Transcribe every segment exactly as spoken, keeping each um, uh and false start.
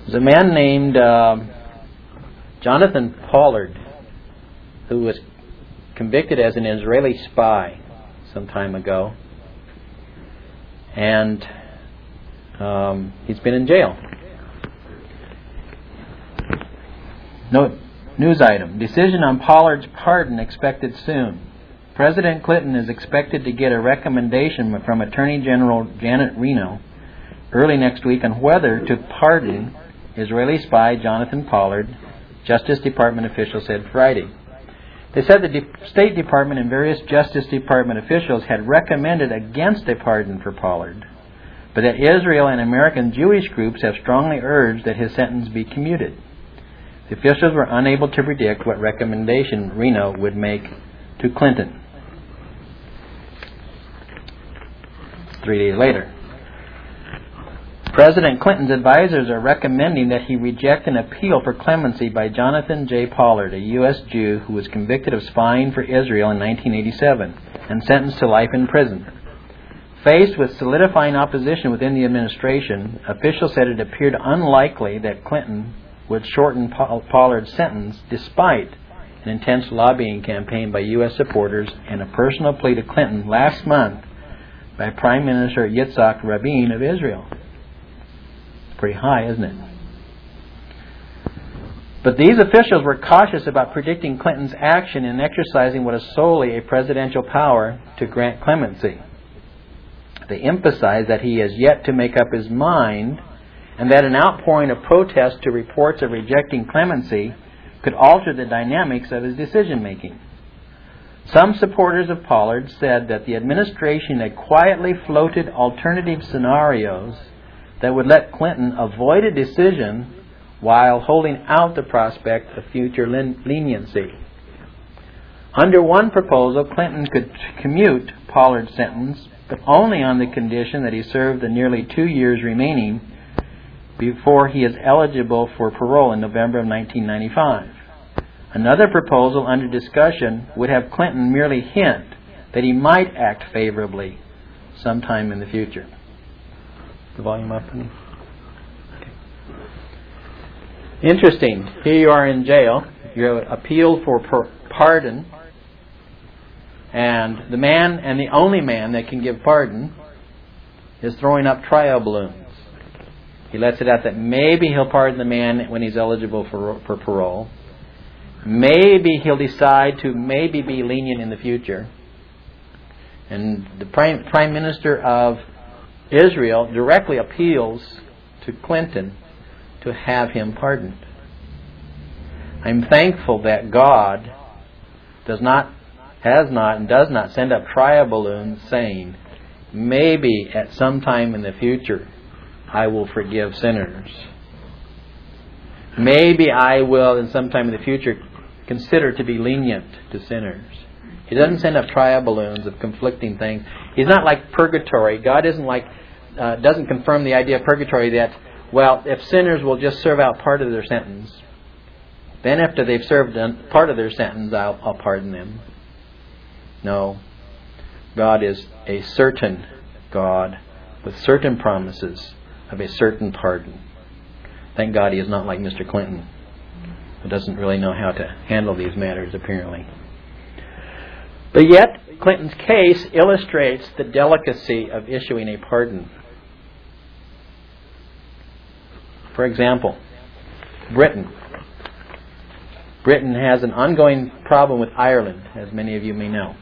There's a man named uh, Jonathan Pollard who was convicted as an Israeli spy some time ago, and um, he's been in jail. No, news item. Decision on Pollard's pardon expected soon. President Clinton is expected to get a recommendation from Attorney General Janet Reno early next week on whether to pardon Israeli spy Jonathan Pollard, Justice Department officials said Friday. They said the De- State Department and various Justice Department officials had recommended against a pardon for Pollard, but that Israel and American Jewish groups have strongly urged that his sentence be commuted. The officials were unable to predict what recommendation Reno would make to Clinton. Three days later, President Clinton's advisors are recommending that he reject an appeal for clemency by Jonathan J. Pollard, a U S Jew who was convicted of spying for Israel in nineteen eighty-seven and sentenced to life in prison. Faced with solidifying opposition within the administration, officials said it appeared unlikely that Clinton would shorten Pollard's sentence despite an intense lobbying campaign by U S supporters and a personal plea to Clinton last month by Prime Minister Yitzhak Rabin of Israel. It's pretty high, isn't it? But these officials were cautious about predicting Clinton's action in exercising what is solely a presidential power to grant clemency. They emphasized that he has yet to make up his mind and that an outpouring of protest to reports of rejecting clemency could alter the dynamics of his decision-making. Some supporters of Pollard said that the administration had quietly floated alternative scenarios that would let Clinton avoid a decision while holding out the prospect of future len- leniency. Under one proposal, Clinton could commute Pollard's sentence, but only on the condition that he served the nearly two years remaining before he is eligible for parole in November of nineteen ninety-five. Another proposal under discussion would have Clinton merely hint that he might act favorably sometime in the future. The volume up? Okay. Interesting. Here you are in jail. You're appealed for per- pardon. And the man, and the only man that can give pardon, is throwing up trial balloons. He lets it out that maybe he'll pardon the man when he's eligible for, for parole. Maybe he'll decide to maybe be lenient in the future. And the Prime, Prime Minister of Israel directly appeals to Clinton to have him pardoned. I'm thankful that God does not, has not, and does not send up trial balloons saying, maybe at some time in the future I will forgive sinners. Maybe I will, in some time in the future, consider to be lenient to sinners. He doesn't send up trial balloons of conflicting things. He's not like purgatory. God isn't like, uh, doesn't confirm the idea of purgatory that, well, if sinners will just serve out part of their sentence, then after they've served part of their sentence, I'll, I'll pardon them. No. God is a certain God with certain promises of a certain pardon. Thank God he is not like Mister Clinton, who doesn't really know how to handle these matters, apparently. But yet, Clinton's case illustrates the delicacy of issuing a pardon. For example, Britain. Britain has an ongoing problem with Ireland, as many of you may know.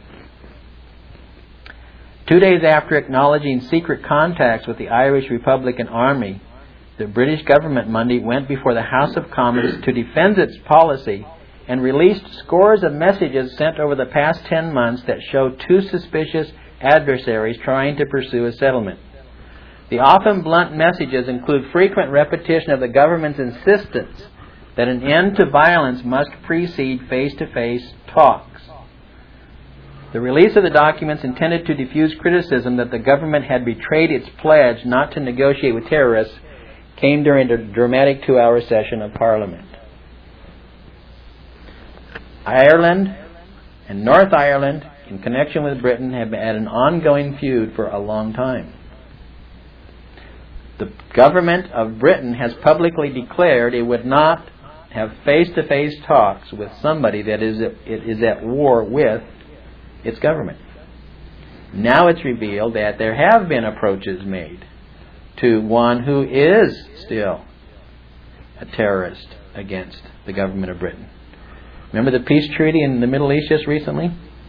Two days after acknowledging secret contacts with the Irish Republican Army, the British government Monday went before the House of Commons to defend its policy and released scores of messages sent over the past ten months that showed two suspicious adversaries trying to pursue a settlement. The often blunt messages include frequent repetition of the government's insistence that an end to violence must precede face-to-face talks. The release of the documents intended to diffuse criticism that the government had betrayed its pledge not to negotiate with terrorists came during a dramatic two-hour session of Parliament. Ireland and North Ireland, in connection with Britain, have had an ongoing feud for a long time. The government of Britain has publicly declared it would not have face-to-face talks with somebody that is at, it is at war with its government. Now it's revealed that there have been approaches made to one who is still a terrorist against the government of Britain. Remember the peace treaty in the Middle East just recently?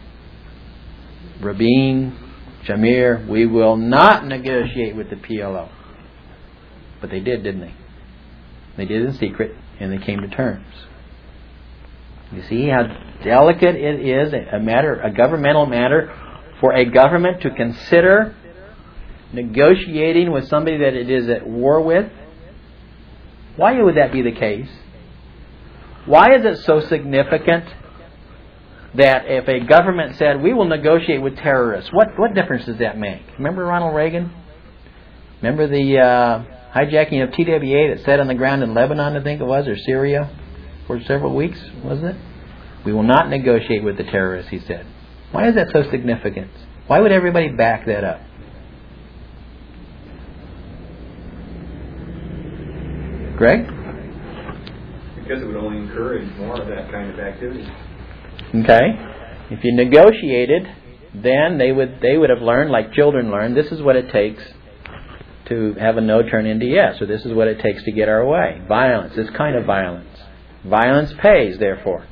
Rabin, Shamir, we will not negotiate with the P L O. But they did, didn't they? They did in secret, and they came to terms. You see how delicate it is, a matter, a governmental matter, for a government to consider negotiating with somebody that it is at war with? Why would that be the case? Why is it so significant that if a government said, we will negotiate with terrorists, what, what difference does that make? Remember Ronald Reagan? Remember the uh, hijacking of T W A that sat on the ground in Lebanon, I think it was, or Syria, for several weeks, wasn't it? We will not negotiate with the terrorists, he said. Why is that so significant? Why would everybody back that up? Greg? Because it would only encourage more of that kind of activity. Okay. If you negotiated, then they would they would have learned, like children learn, this is what it takes to have a no turn into yes, or this is what it takes to get our way. Violence, this kind of violence. Violence pays, therefore.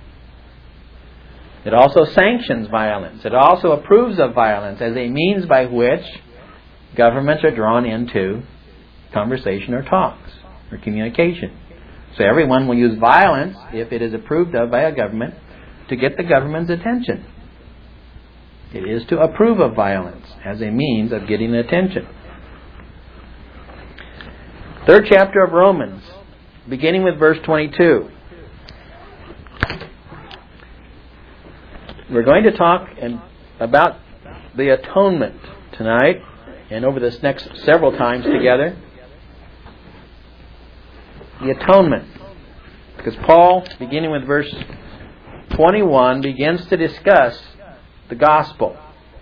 It also sanctions violence. It also approves of violence as a means by which governments are drawn into conversation or talks or communication. So everyone will use violence, if it is approved of by a government, to get the government's attention. It is to approve of violence as a means of getting attention. Third chapter of Romans, beginning with verse twenty-two. We're going to talk in, about the atonement tonight and over this next several times together. The atonement. Because Paul, beginning with verse twenty-one, begins to discuss the gospel.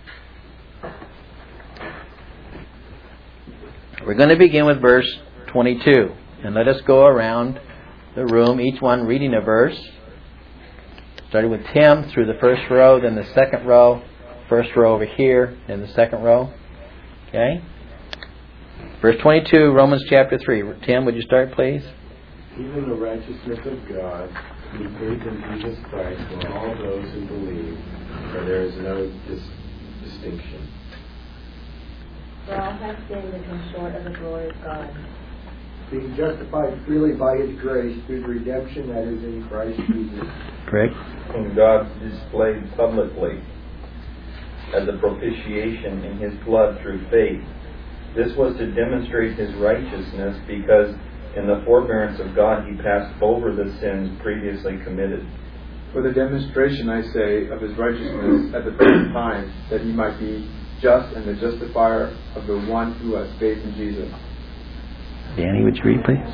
We're going to begin with verse twenty-two. And let us go around the room, each one reading a verse. Starting with Tim through the first row, then the second row, first row over here, then the second row. Okay? Verse twenty-two, Romans chapter three. Tim, would you start, please? Even the righteousness of God, He proved in Jesus Christ for all those who believe, for there is no dis- distinction. For all have sinned and come short of the glory of God. Being justified freely by His grace through the redemption that is in Christ Jesus. Correct. Whom God displayed publicly as a propitiation in His blood through faith. This was to demonstrate His righteousness, because in the forbearance of God He passed over the sins previously committed. For the demonstration, I say, of His righteousness at the present time, that He might be just and the justifier of the one who has faith in Jesus. Danny, would you read, please?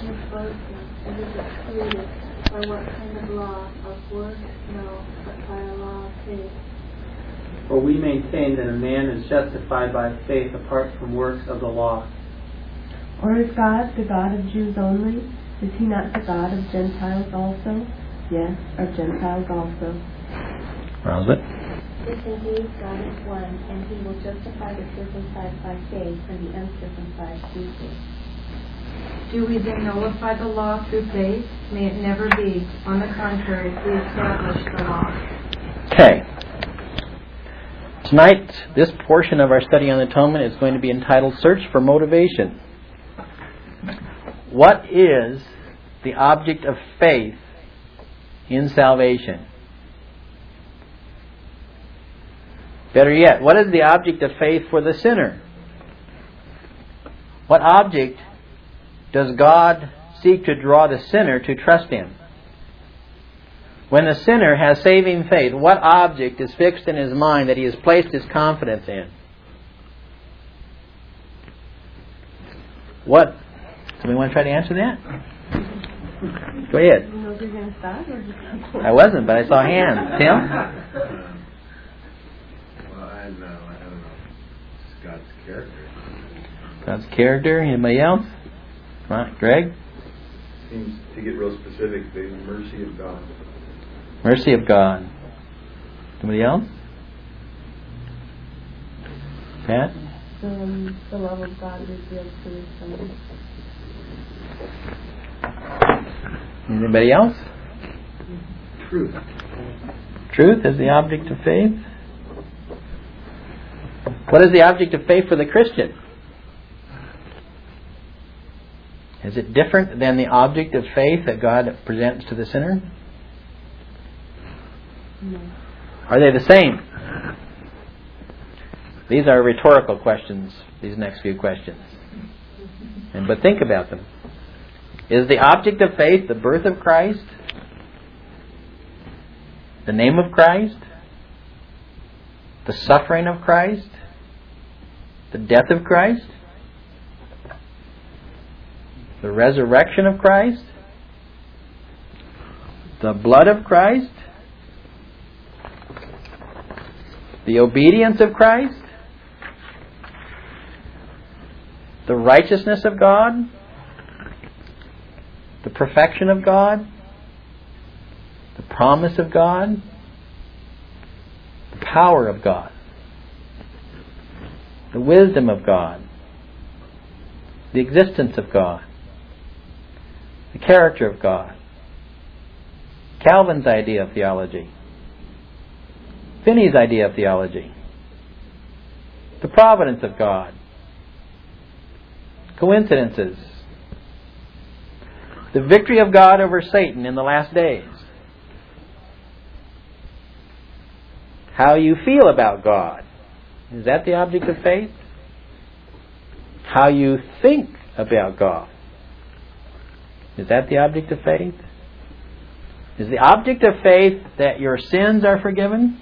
By what kind of law? Of works? No, but by a law of faith. For we maintain that a man is justified by faith apart from works of the law. Or is God the God of Jews only? Is He not the God of Gentiles also? Yes, of Gentiles also. Rouse it. If indeed God is one, and He will justify the circumcised by faith and the uncircumcised through faith. Do we then nullify the law through faith? May it never be. On the contrary, we establish the law. Okay. Tonight, this portion of our study on atonement is going to be entitled Search for Motivation. What is the object of faith in salvation? Better yet, what is the object of faith for the sinner? What object does God seek to draw the sinner to trust Him? When the sinner has saving faith, what object is fixed in his mind that he has placed his confidence in? What? Somebody want to try to answer that? Go ahead. I wasn't, but I saw hands. Tim? Well, I don't know. I don't know. It's God's character. God's character. Anybody else? Right, Greg? Seems to get real specific, the mercy of God. Mercy of God. Somebody else? Pat? Um, the love of God revealed to His Son. Anybody else? Truth. Truth is the object of faith. What is the object of faith for the Christian? Is it different than the object of faith that God presents to the sinner? No. Are they the same? These are rhetorical questions, these next few questions. And but think about them. Is the object of faith the birth of Christ? The name of Christ? The suffering of Christ? The death of Christ? The resurrection of Christ? The blood of Christ? The obedience of Christ? The righteousness of God? The perfection of God? The promise of God? The power of God? The wisdom of God? The existence of God? The character of God? Calvin's idea of theology? Finney's idea of theology? The providence of God? Coincidences? The victory of God over Satan in the last days? How you feel about God? Is that the object of faith? How you think about God? Is that the object of faith? Is the object of faith that your sins are forgiven?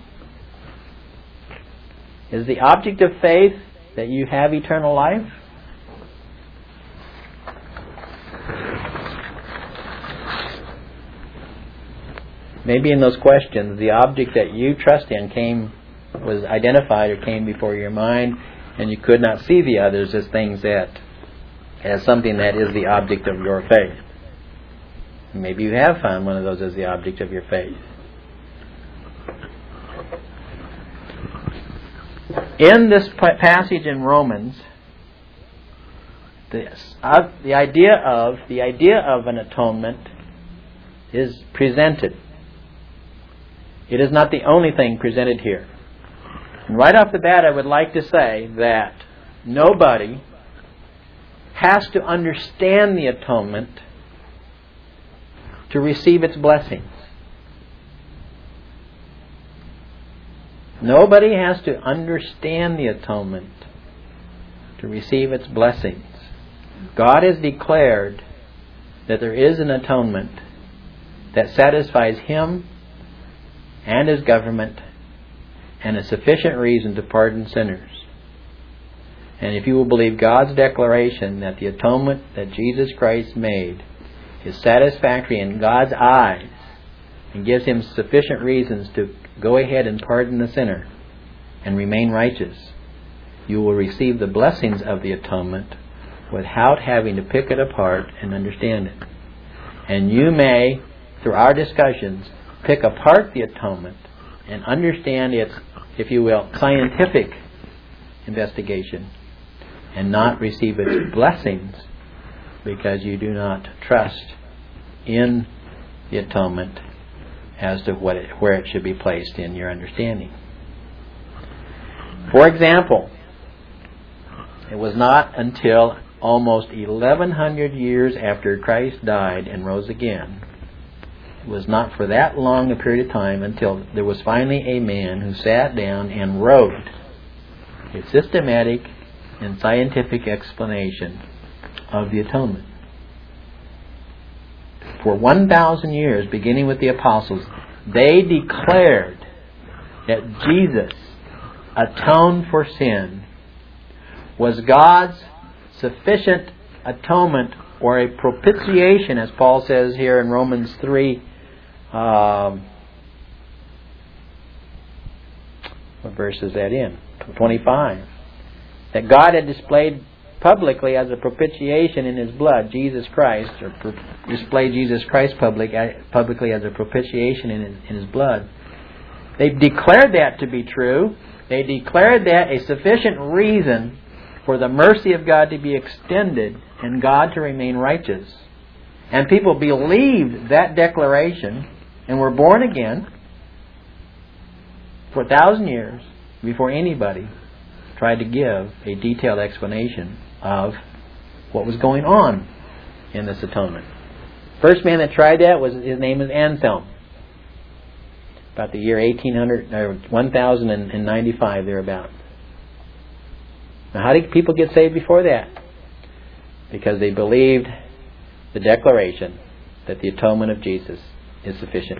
Is the object of faith that you have eternal life? Maybe in those questions, the object that you trust in came, was identified or came before your mind, and you could not see the others as things that, as something that is the object of your faith. Maybe you have found one of those as the object of your faith. In this passage in Romans, the, uh, the idea of the idea of an atonement is presented. It is not the only thing presented here. And right off the bat, I would like to say that nobody has to understand the atonement to receive its blessings. Nobody has to understand the atonement to receive its blessings. God has declared that there is an atonement that satisfies Him and His government and a sufficient reason to pardon sinners. And if you will believe God's declaration that the atonement that Jesus Christ made is satisfactory in God's eyes and gives Him sufficient reasons to go ahead and pardon the sinner and remain righteous, you will receive the blessings of the atonement without having to pick it apart and understand it. And you may, through our discussions, pick apart the atonement and understand its, if you will, scientific investigation and not receive its blessings because you do not trust in the atonement as to what it, where it should be placed in your understanding. For example, it was not until almost eleven hundred years after Christ died and rose again, it was not for that long a period of time until there was finally a man who sat down and wrote a systematic and scientific explanation of the atonement. For one thousand years, beginning with the apostles, they declared that Jesus atoned for sin, was God's sufficient atonement or a propitiation, as Paul says here in Romans three. Um, what verse is that in? twenty-five. That God had displayed publicly as a propitiation in His blood, Jesus Christ, or pro- display Jesus Christ public, publicly as a propitiation in His, in His blood. They've declared that to be true. They declared that a sufficient reason for the mercy of God to be extended and God to remain righteous. And people believed that declaration and were born again for a thousand years before anybody tried to give a detailed explanation of what was going on in this atonement. First man that tried that was, his name is Anselm. About the year eighteen hundred or one thousand ninety-five thereabout. Now, how did people get saved before that? Because they believed the declaration that the atonement of Jesus is sufficient.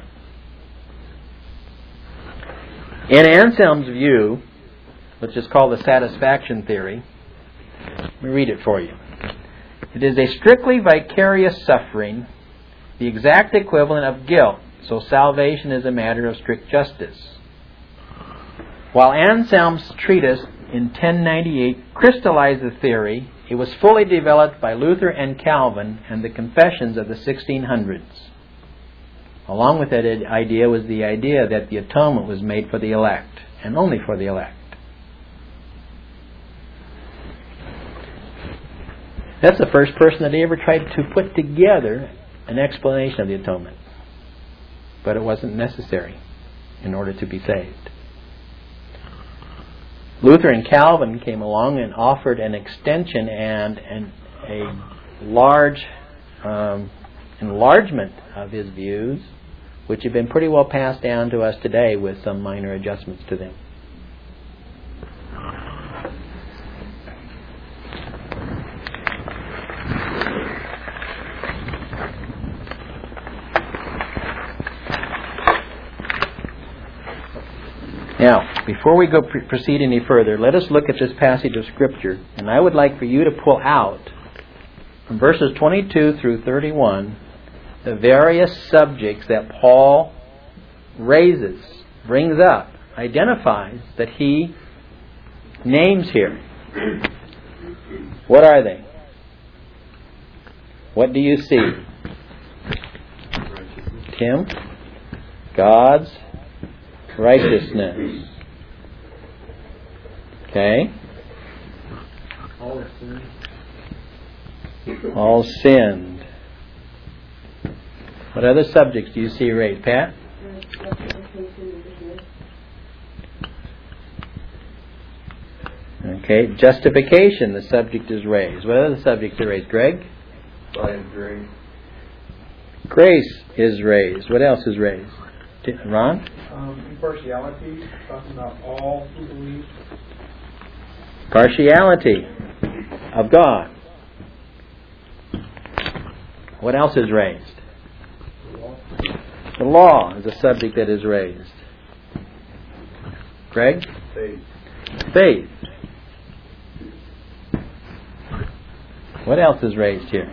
In Anselm's view, which is called the satisfaction theory, let me read it for you. It is a strictly vicarious suffering, the exact equivalent of guilt, so salvation is a matter of strict justice. While Anselm's treatise in ten ninety-eight crystallized the theory, it was fully developed by Luther and Calvin and the confessions of the sixteen hundreds. Along with that idea was the idea that the atonement was made for the elect, and only for the elect. That's the first person that ever tried to put together an explanation of the atonement. But it wasn't necessary in order to be saved. Luther and Calvin came along and offered an extension and, and a large um, enlargement of his views, which have been pretty well passed down to us today with some minor adjustments to them. Now, before we go pr- proceed any further, let us look at this passage of Scripture, and I would like for you to pull out from verses twenty-two through thirty-one the various subjects that Paul raises, brings up, identifies, that he names here. What are they? What do you see? Tim? God's righteousness. Okay? All sinned. All sinned. What other subjects do you see raised, Pat? Okay, justification, the subject is raised. What other subjects are raised, Greg? By grace. Grace is raised. What else is raised? Ron? Um, impartiality, talking about all who believe. Partiality of God. What else is raised? The law is a subject that is raised. Greg? Faith. Faith. What else is raised here?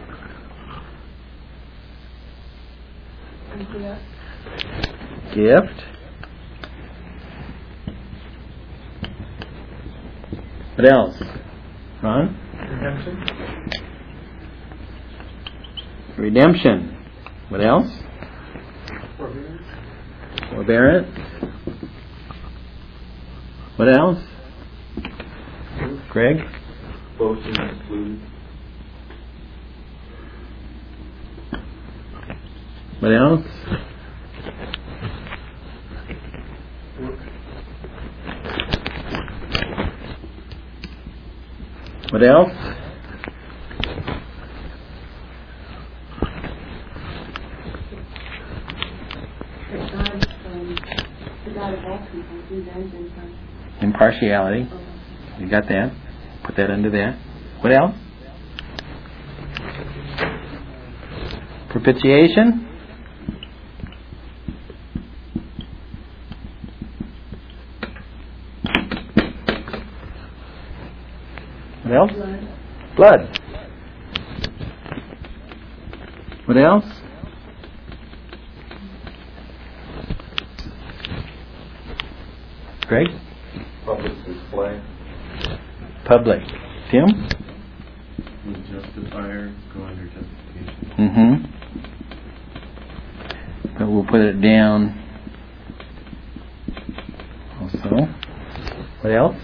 Gift. What else? Ron? Redemption. Redemption. What else? Forbearance. Forbearance. What else? Greg? Boasting excluded. What else? What else? Impartiality. You got that? Put that under that. What else? Propitiation. What else? Blood. Blood. What else? Greg? Public display. Public. Tim? justifier go under justification. Mm-hmm. But we'll put it down also. What else?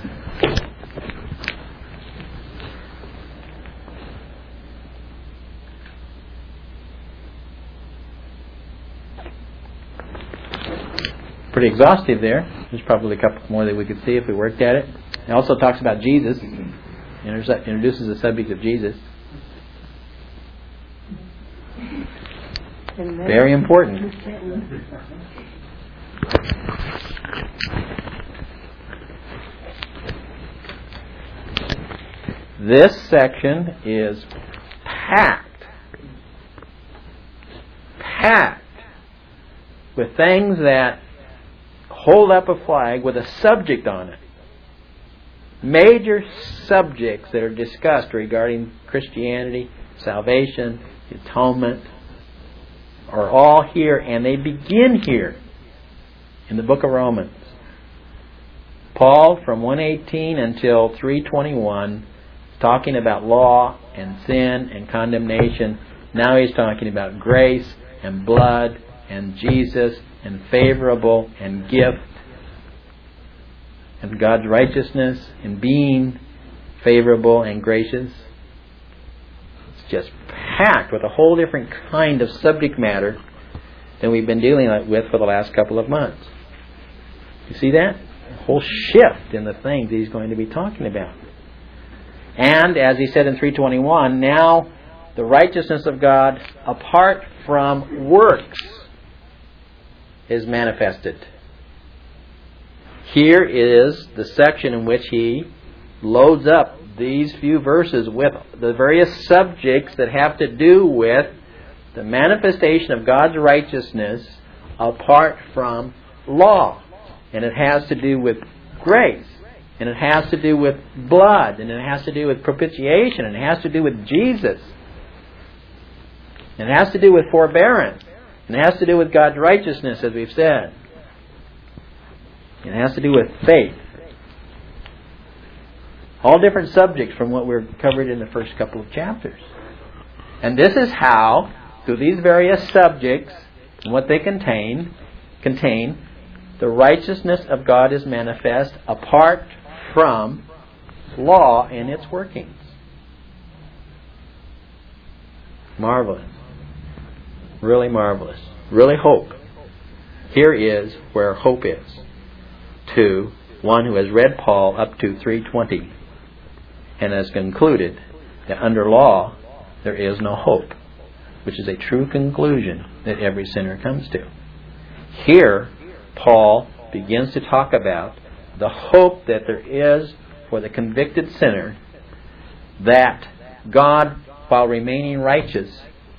Pretty exhaustive there. There's probably a couple more that we could see if we worked at it. It also talks about Jesus. It introduces the subject of Jesus. Very important. This section is packed, packed with things that hold up a flag with a subject on it. Major subjects that are discussed regarding Christianity, salvation, atonement, are all here, and they begin here in the book of Romans. Paul, from one eighteen until three twenty-one, talking about law and sin and condemnation. Now he's talking about grace and blood and Jesus and favorable and gift and God's righteousness and being favorable and gracious. It's just packed with a whole different kind of subject matter than we've been dealing with for the last couple of months. You see that? A whole shift in the things he's going to be talking about. And, as he said in three twenty-one, now the righteousness of God apart from works is manifested. Here is the section in which he loads up these few verses with the various subjects that have to do with the manifestation of God's righteousness apart from law. And it has to do with grace. And it has to do with blood. And it has to do with propitiation. And it has to do with Jesus. And it has to do with forbearance. And it has to do with God's righteousness, as we've said. It has to do with faith. All different subjects from what we're covered in the first couple of chapters. And this is how, through these various subjects and what they contain, contain, the righteousness of God is manifest apart from law and its workings. Marvelous. Really marvelous. Really hope. Here is where hope is. To one who has read Paul up to three twenty and has concluded that under law there is no hope, which is a true conclusion that every sinner comes to. Here, Paul begins to talk about the hope that there is for the convicted sinner, that God, while remaining righteous,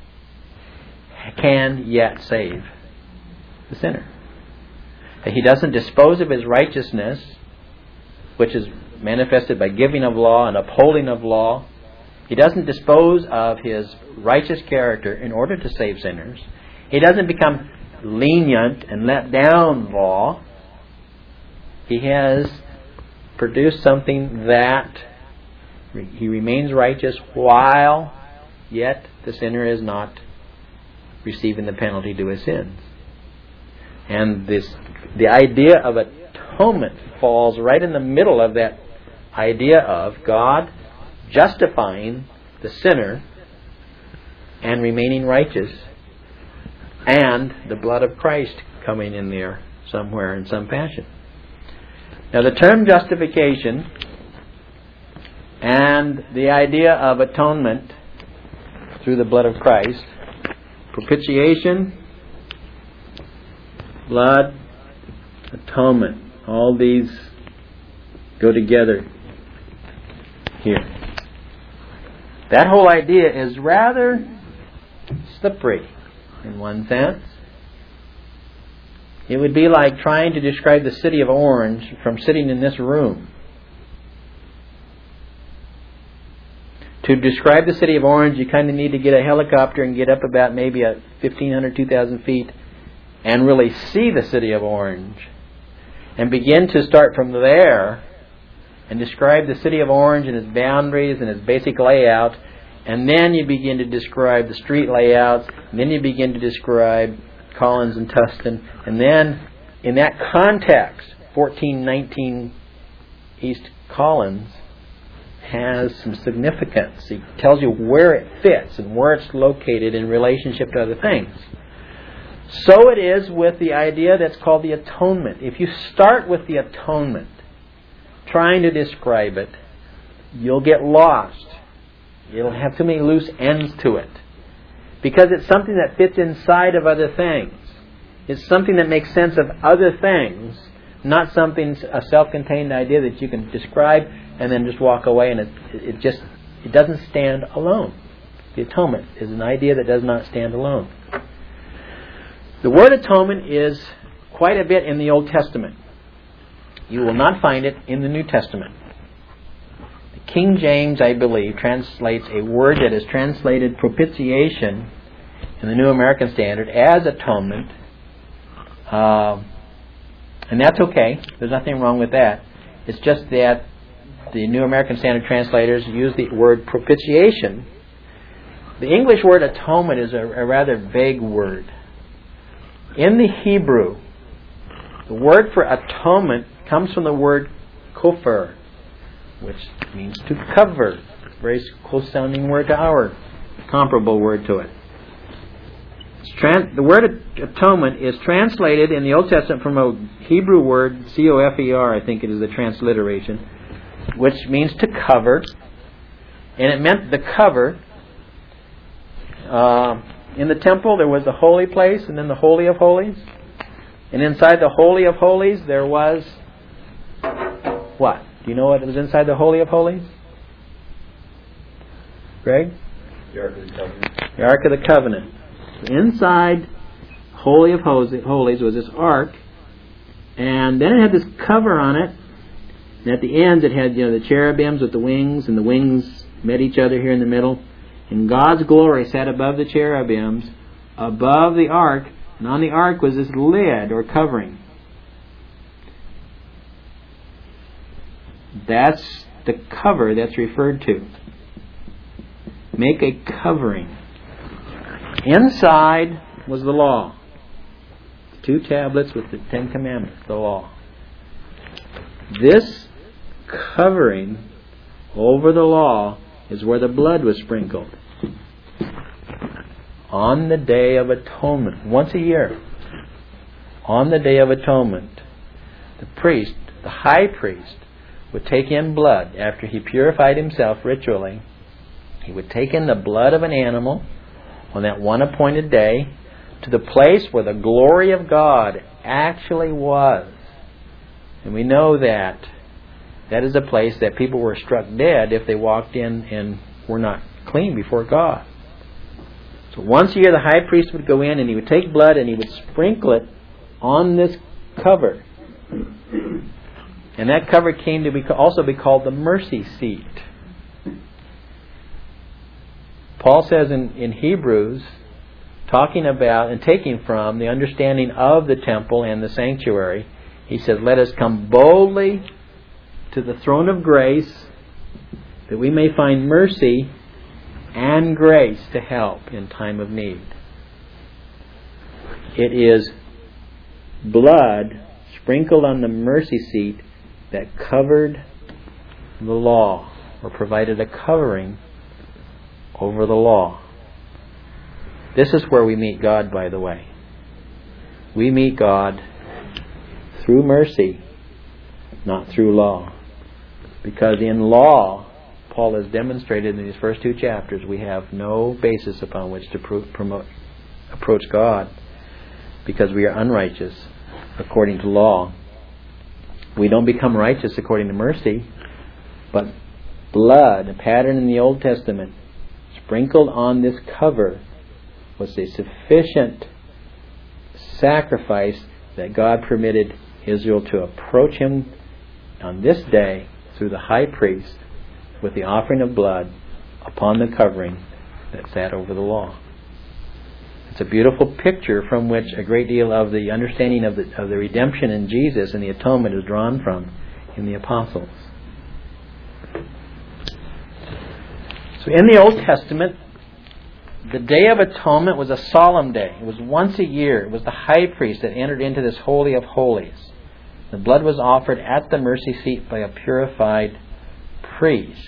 can yet save the sinner. That He doesn't dispose of His righteousness, which is manifested by giving of law and upholding of law. He doesn't dispose of His righteous character in order to save sinners. He doesn't become lenient and let down law. He has produced something that He remains righteous while yet the sinner is not receiving the penalty to his sins. And this, the idea of atonement falls right in the middle of that idea of God justifying the sinner and remaining righteous, and the blood of Christ coming in there somewhere in some fashion. Now the term justification and the idea of atonement through the blood of Christ, propitiation, blood, atonement, all these go together here. That whole idea is rather slippery in one sense. It would be like trying to describe the city of Orange from sitting in this room. To describe the city of Orange, you kind of need to get a helicopter and get up about maybe a fifteen hundred, two thousand feet and really see the city of Orange. And begin to start from there and describe the city of Orange and its boundaries and its basic layout And then you begin to describe the street layouts, and then you begin to describe Collins and Tustin, and then in that context, fourteen nineteen East Collins has some significance. It tells you where it fits and where it's located in relationship to other things. So it is with the idea that's called the atonement. If you start with the atonement, trying to describe it, you'll get lost. You'll have too many loose ends to it. Because it's something that fits inside of other things. It's something that makes sense of other things, not something, a self-contained idea that you can describe and then just walk away, and it, it just it doesn't stand alone. The atonement is an idea that does not stand alone. The word atonement is quite a bit in the Old Testament. You will not find it in the New Testament. The King James, I believe, translates a word that is translated propitiation in the New American Standard as atonement. Uh, and that's okay. There's nothing wrong with that. It's just that the New American Standard translators use the word propitiation. The English word atonement is a, a rather vague word. In the Hebrew, the word for atonement comes from the word kofar, which means to cover. Very close sounding word to our comparable word to it. It's tran- the word atonement is translated in the Old Testament from a Hebrew word, C O F E R, I think it is the transliteration, which means to cover. And it meant the cover. Uh, in the temple there was the holy place and then the Holy of Holies. And inside the Holy of Holies there was what? Do you know what was inside the Holy of Holies? Greg? The Ark of the Covenant. The Ark of the Covenant. Inside Holy of Holies was this ark, and then it had this cover on it, and at the ends it had, you know, the cherubims with the wings, and the wings met each other here in the middle, and God's glory sat above the cherubims, above the ark, and on the ark was this lid or covering. That's the cover that's referred to. Make a covering. Inside was the law. Two tablets with the Ten Commandments, the law. This covering over the law is where the blood was sprinkled. On the Day of Atonement, once a year, on the Day of Atonement, the priest, the high priest, would take in blood after he purified himself ritually. He would take in the blood of an animal on that one appointed day to the place where the glory of God actually was. And we know that that is a place that people were struck dead if they walked in and were not clean before God. So once a year the high priest would go in and he would take blood and he would sprinkle it on this cover. And that cover came to be also be called the mercy seat. Paul says in, in Hebrews, talking about and taking from the understanding of the temple and the sanctuary, he says, let us come boldly to the throne of grace that we may find mercy and grace to help in time of need. It is blood sprinkled on the mercy seat that covered the law, or provided a covering over the law. This is where we meet God, by the way. We meet God through mercy, not through law. Because in law, Paul has demonstrated in these first two chapters, we have no basis upon which to pro- promote, approach God, because we are unrighteous according to law. We don't become righteous according to mercy, but blood, a pattern in the Old Testament, sprinkled on this cover, was a sufficient sacrifice that God permitted Israel to approach Him on this day through the high priest with the offering of blood upon the covering that sat over the law. It's a beautiful picture from which a great deal of the understanding of the, of the redemption in Jesus and the atonement is drawn from in the apostles. So in the Old Testament, the Day of Atonement was a solemn day. It was once a year. It was the high priest that entered into this Holy of Holies. The blood was offered at the mercy seat by a purified priest.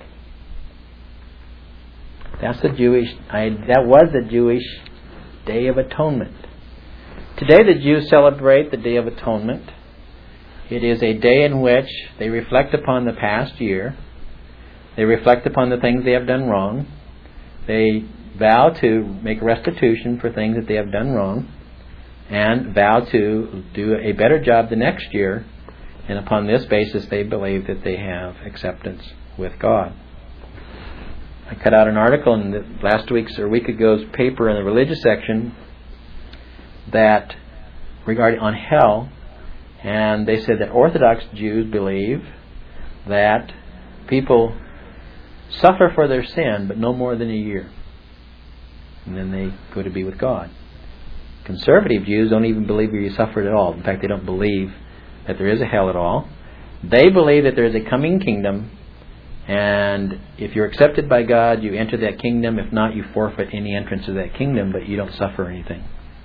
That's the Jewish. I, that was the Jewish Day of Atonement. Today, the Jews celebrate the Day of Atonement. It is a day in which they reflect upon the past year. They reflect upon the things they have done wrong. They vow to make restitution for things that they have done wrong, and vow to do a better job the next year, and upon this basis they believe that they have acceptance with God. I cut out an article in the last week's or week ago's paper in the religious section that regarding on hell, and they said that Orthodox Jews believe that people suffer for their sin, but no more than a year, and then they go to be with God. Conservative Jews don't even believe you suffered at all. In fact, they don't believe that there is a hell at all. They believe that there is a coming kingdom, and if you're accepted by God, you enter that kingdom. If not, you forfeit any entrance to that kingdom, but you don't suffer anything.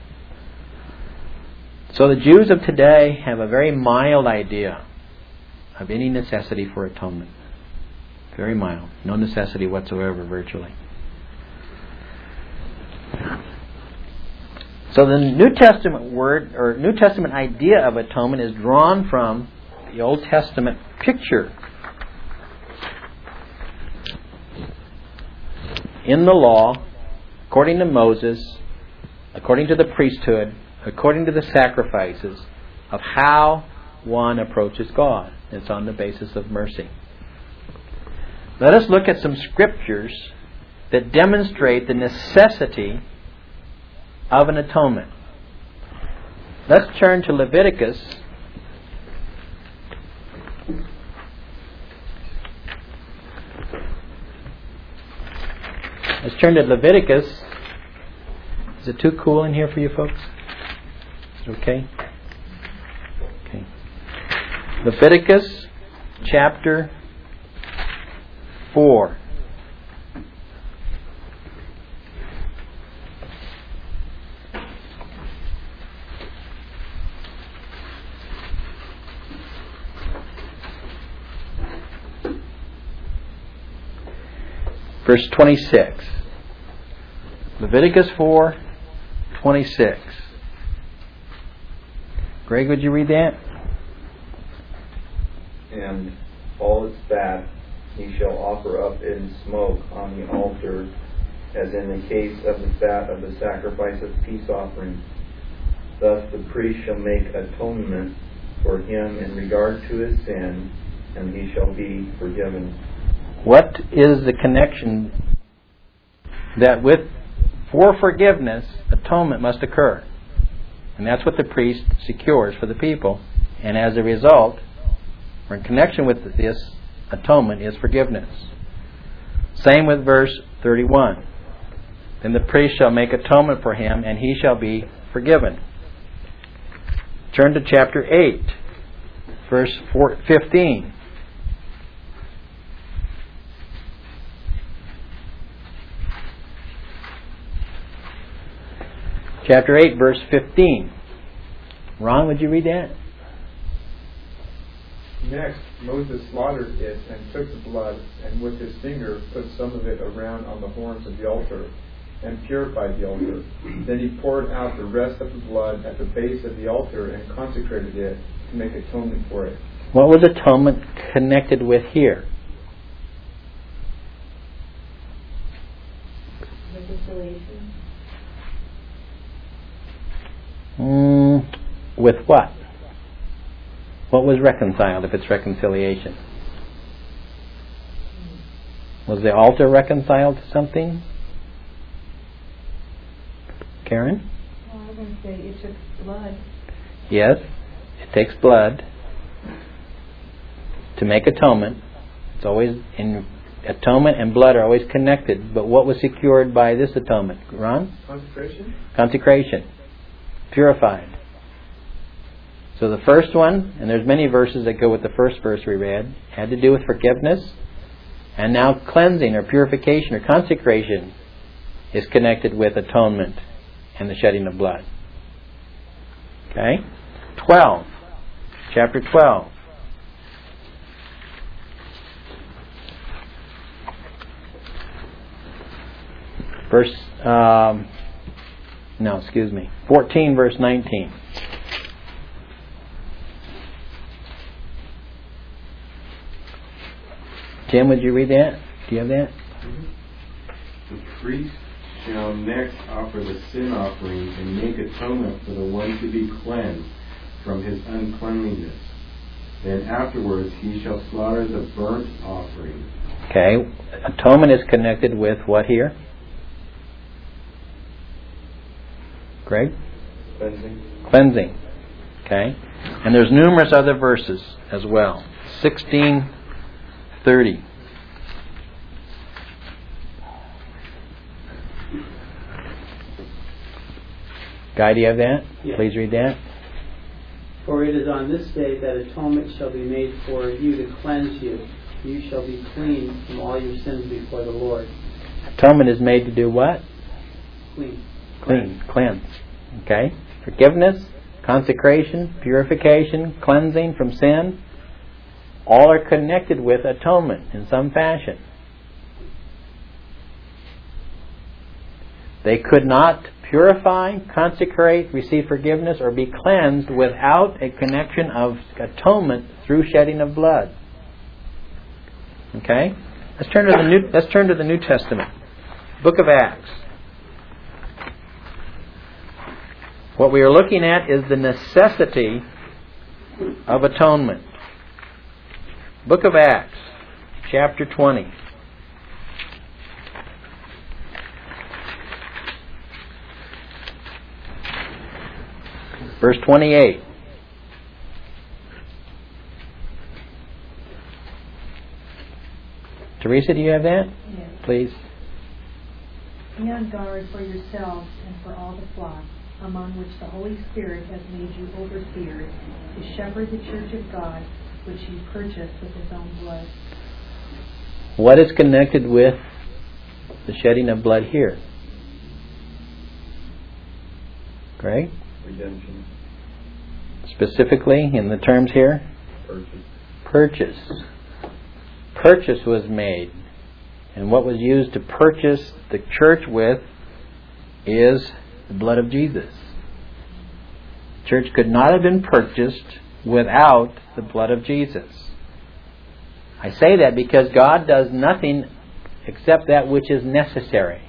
So the Jews of today have a very mild idea of any necessity for atonement. Very mild. No necessity whatsoever, virtually. So the New Testament word, or New Testament idea of atonement is drawn from the Old Testament picture. In the law, according to Moses, according to the priesthood, according to the sacrifices, of how one approaches God. It's on the basis of mercy. Let us look at some scriptures that demonstrate the necessity of an atonement. Let's turn to Leviticus. Let's turn to Leviticus. Is it too cool in here for you folks? Is it okay? Okay. Leviticus chapter four. Verse twenty-six. Leviticus four, twenty-six. Greg, would you read that? And all its fat he shall offer up in smoke on the altar, as in the case of the fat of the sacrifice of peace offering. Thus the priest shall make atonement for him in regard to his sin, and he shall be forgiven. What is the connection that with for forgiveness, atonement must occur? And that's what the priest secures for the people. And as a result, or in connection with this, atonement is forgiveness. Same with verse thirty-one. Then the priest shall make atonement for him, and he shall be forgiven. Turn to chapter eight, verse fifteen. Chapter eight, verse fifteen. Ron, would you read that? Next, Moses slaughtered it and took the blood, and with his finger put some of it around on the horns of the altar, and purified the altar. Then he poured out the rest of the blood at the base of the altar and consecrated it to make atonement for it. What was atonement connected with here? Reconciliation. Mm, with what? What was reconciled if it's reconciliation? Was the altar reconciled to something? Karen? Well, I was going to say it took blood. Yes, it takes blood to make atonement. It's always in atonement and blood are always connected. But what was secured by this atonement? Ron? Consecration? Consecration. Purified. So the first one, and there's many verses that go with the first verse we read, had to do with forgiveness And now cleansing or purification or consecration is connected with atonement and the shedding of blood. Okay? twelve. Chapter twelve. Verse, um, no, excuse me. fourteen, verse nineteen. Jim, would you read that? Do you have that? The priest shall next offer the sin offering and make atonement for the one to be cleansed from his uncleanliness. Then afterwards he shall slaughter the burnt offering. Okay. Atonement is connected with what here? Greg? Cleansing. Cleansing. Okay. And there's numerous other verses as well. sixteen thirty. Guy, do you have that? Yes. Please read that. For it is on this day that atonement shall be made for you to cleanse you. You shall be clean from all your sins before the Lord. Atonement is made to do what? Clean. Clean. Cleanse. Okay? Forgiveness, consecration, purification, cleansing from sin. All are connected with atonement in some fashion. They could not purify, consecrate, receive forgiveness, or be cleansed without a connection of atonement through shedding of blood. Okay? Let's turn to the New, let's turn to the New Testament. Book of Acts. What we are looking at is the necessity of atonement. Book of Acts, chapter twenty. Verse twenty-eight. Teresa, do you have that? Yes. Please. Be on guard for yourselves and for all the flock, among which the Holy Spirit has made you overseers, to shepherd the church of God, which He purchased with His own blood. What is connected with the shedding of blood here? Greg? Redemption. Specifically, in the terms here? Purchase. Purchase. Purchase was made. And what was used to purchase the church with is the blood of Jesus. The church could not have been purchased without the blood of Jesus. I say that because God does nothing except that which is necessary.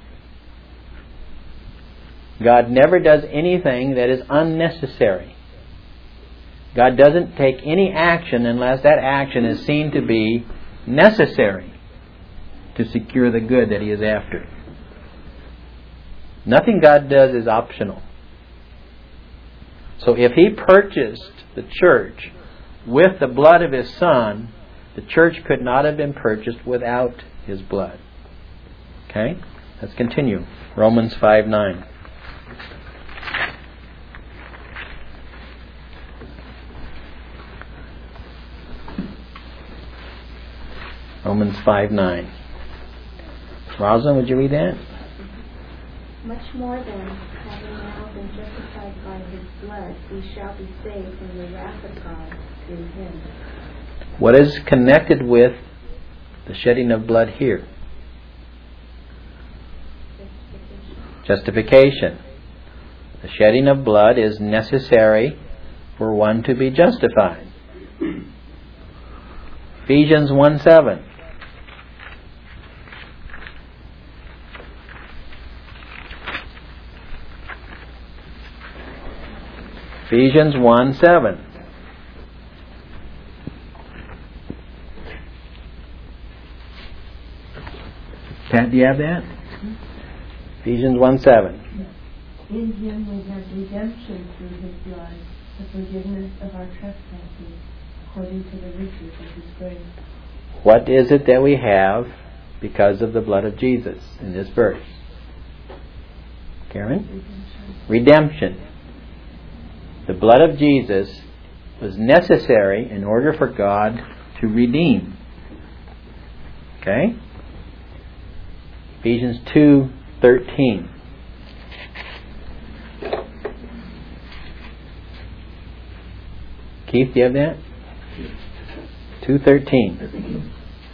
God never does anything that is unnecessary. God doesn't take any action unless that action is seen to be necessary to secure the good that He is after. Nothing God does is optional. So if He purchased the church with the blood of His Son, the church could not have been purchased without His blood. Okay? Let's continue. Romans five nine. Romans five nine. Rosalind, would you read that? Much more then, having now been justified by His blood, we shall be saved from the wrath of God through Him. What is connected with the shedding of blood here? Justification. The shedding of blood is necessary for one to be justified. Ephesians one seven. Ephesians one seven. Pat, do you have that? Mm-hmm. Ephesians one seven. In Him we have redemption through His blood, the forgiveness of our trespasses, according to the riches of His grace. What is it that we have because of the blood of Jesus in this verse? Karen? Redemption. Redemption. The blood of Jesus was necessary in order for God to redeem. Okay? Ephesians two thirteen. Keith, do you have that? two thirteen.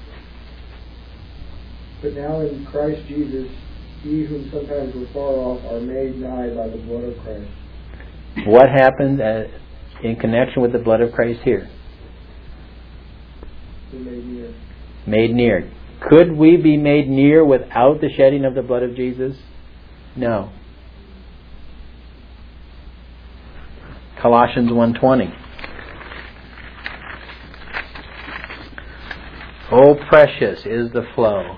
But now in Christ Jesus, ye whom sometimes were far off are made nigh by the blood of Christ. What happened uh, in connection with the blood of Christ here? Be made near. Made near. Could we be made near without the shedding of the blood of Jesus? No. Colossians one twenty. Oh, precious is the flow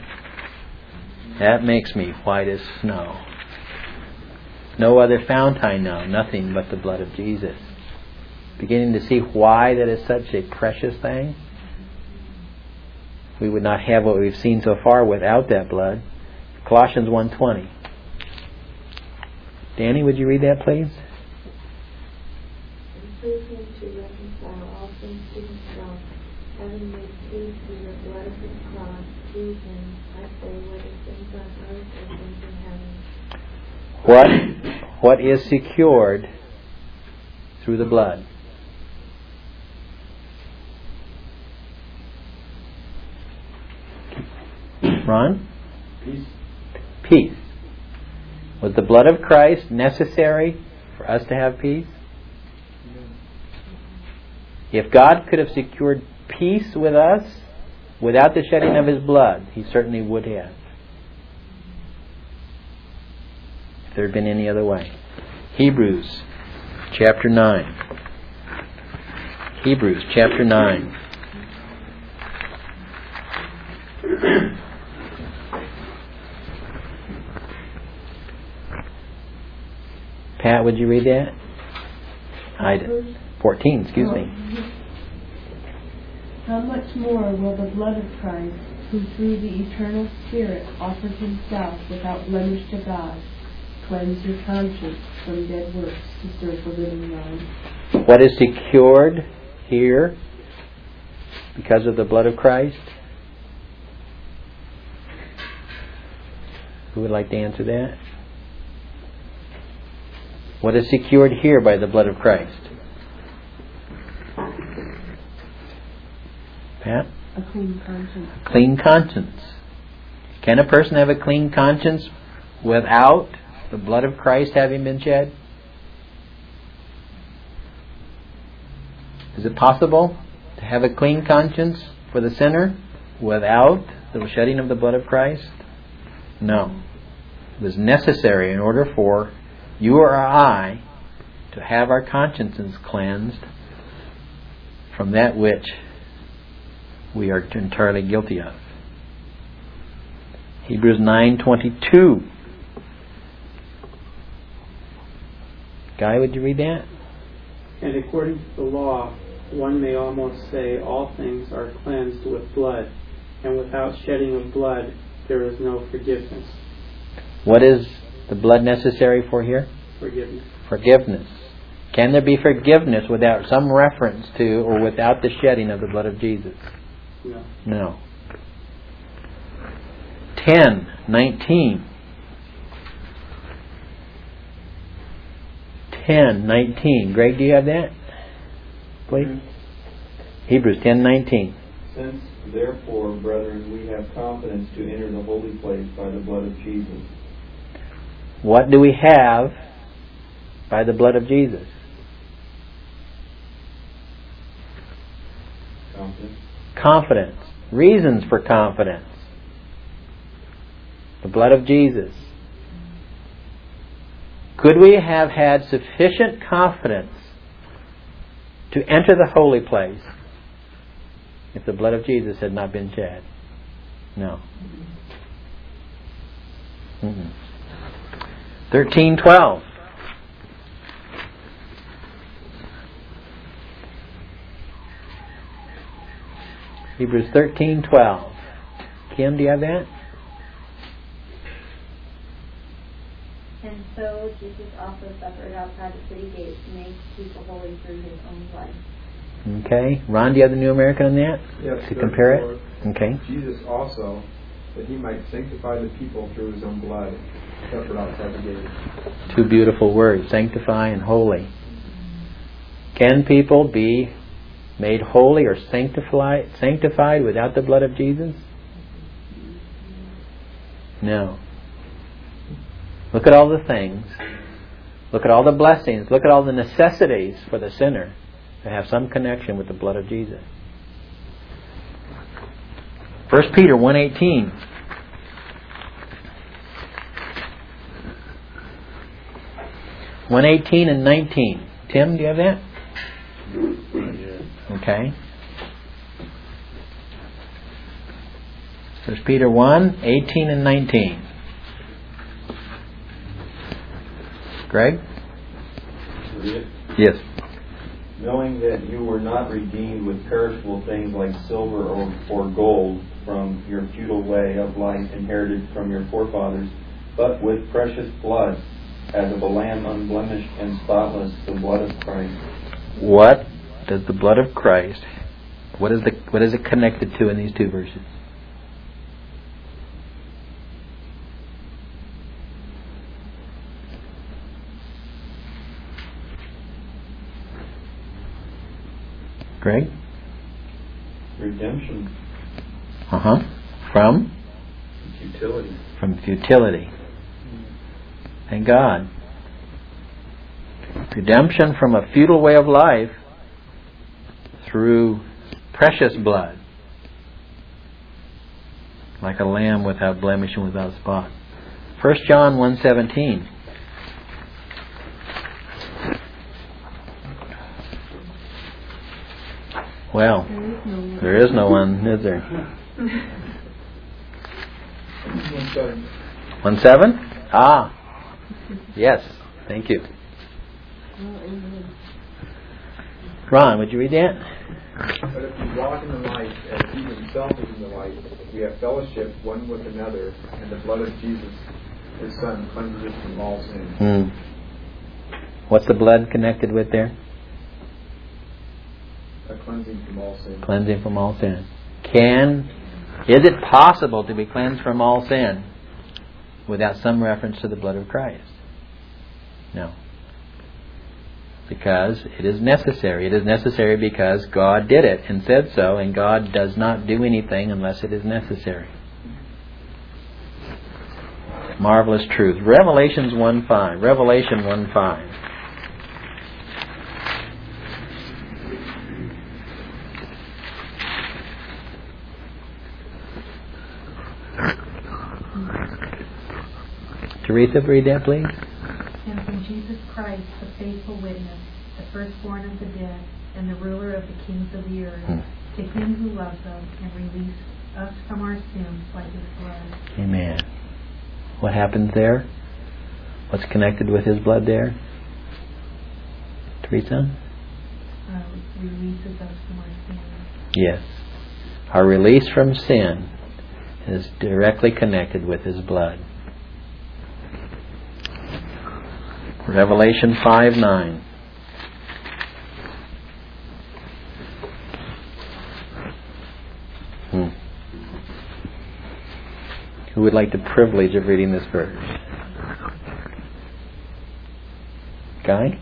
that makes me white as snow. No other fount I know, nothing but the blood of Jesus. Beginning to see why that is such a precious thing. We would not have what we've seen so far without that blood. Colossians one twenty. Danny, would you read that, please? And please him to reconcile all things to himself, having made peace through the blood of his cross. Through him, I say, whether things on earth or things in heaven. What what is secured through the blood? Ron? Peace. Peace. Was the blood of Christ necessary for us to have peace? If God could have secured peace with us without the shedding of His blood, He certainly would have. If there had been any other way. Hebrews chapter nine. Hebrews chapter nine. Pat, would you read that? I did. fourteen, excuse me. How much more will the blood of Christ, who through the eternal Spirit offered Himself without blemish to God, cleanse your conscience from dead works to serve the living God? What is secured here because of the blood of Christ? Who would like to answer that? What is secured here by the blood of Christ? Pat? A clean conscience. A clean conscience. Can a person have a clean conscience without the blood of Christ having been shed? Is it possible to have a clean conscience for the sinner without the shedding of the blood of Christ? No. It was necessary in order for you or I to have our consciences cleansed from that which we are entirely guilty of. Hebrews nine twenty-two. Guy, would you read that? And according to the law, one may almost say all things are cleansed with blood, and without shedding of blood there is no forgiveness. What is the blood necessary for here? Forgiveness. Forgiveness. Can there be forgiveness without some reference to or without the shedding of the blood of Jesus? No. No. ten nineteen. ten nineteen. Greg, do you have that? Please. Mm-hmm. Hebrews ten nineteen. Since, therefore, brethren, we have confidence to enter the holy place by the blood of Jesus. What do we have by the blood of Jesus? Confidence. Confidence. Reasons for confidence. The blood of Jesus. Could we have had sufficient confidence to enter the holy place if the blood of Jesus had not been shed? No. Mm-mm. thirteen twelve. Hebrews thirteen twelve. Kim, do you have that? And so Jesus also suffered outside the city gates to make people holy through His own blood. Okay. Ron, do you have the New American on that? Yes, to compare thirty-four. it? Okay. Jesus also, that he might sanctify the people through his own blood, suffered outside the gate. Two beautiful words, sanctify and holy. Can people be made holy or sanctified, sanctified without the blood of Jesus? No. Look at all the things. Look at all the blessings. Look at all the necessities for the sinner to have some connection with the blood of Jesus. First Peter one eighteen. one eighteen and nineteen. Tim, do you have that? Okay. First Peter one, eighteen and nineteen. Greg? Yes. Knowing that you were not redeemed with perishable things like silver or, or gold from your futile way of life inherited from your forefathers, but with precious blood, as of a lamb unblemished and spotless, the blood of Christ. What does the blood of Christ, what is the what is it connected to in these two verses? Greg? Redemption. Uh-huh. From? Futility. From futility. Thank God. Redemption from a futile way of life through precious blood, like a lamb without blemish and without spot. First John one seventeen. Well, there is no one, is there? One seven. One seven? Ah. Yes. Thank you. Ron, would you read that? But if we walk in the light, as he himself is in the light, we have fellowship one with another, and the blood of Jesus, his Son, cleanses us from all sin. Hmm. What's the blood connected with there? A cleansing from all sin. Cleansing from all sin. Can, is it possible to be cleansed from all sin without some reference to the blood of Christ? No. Because it is necessary. It is necessary because God did it and said so, and God does not do anything unless it is necessary. Marvelous truth. Revelations one five. Revelation one five. Teresa, read that, please. And from Jesus Christ, the faithful witness, the firstborn of the dead, and the ruler of the kings of the earth, hmm. to him who loves us and released us from our sins by his blood. Amen. What happens there? What's connected with his blood there? Teresa? Uh, releases us from our sins. Yes. Our release from sin is directly connected with his blood. Revelation five nine. Hmm. Who would like the privilege of reading this verse? Guy?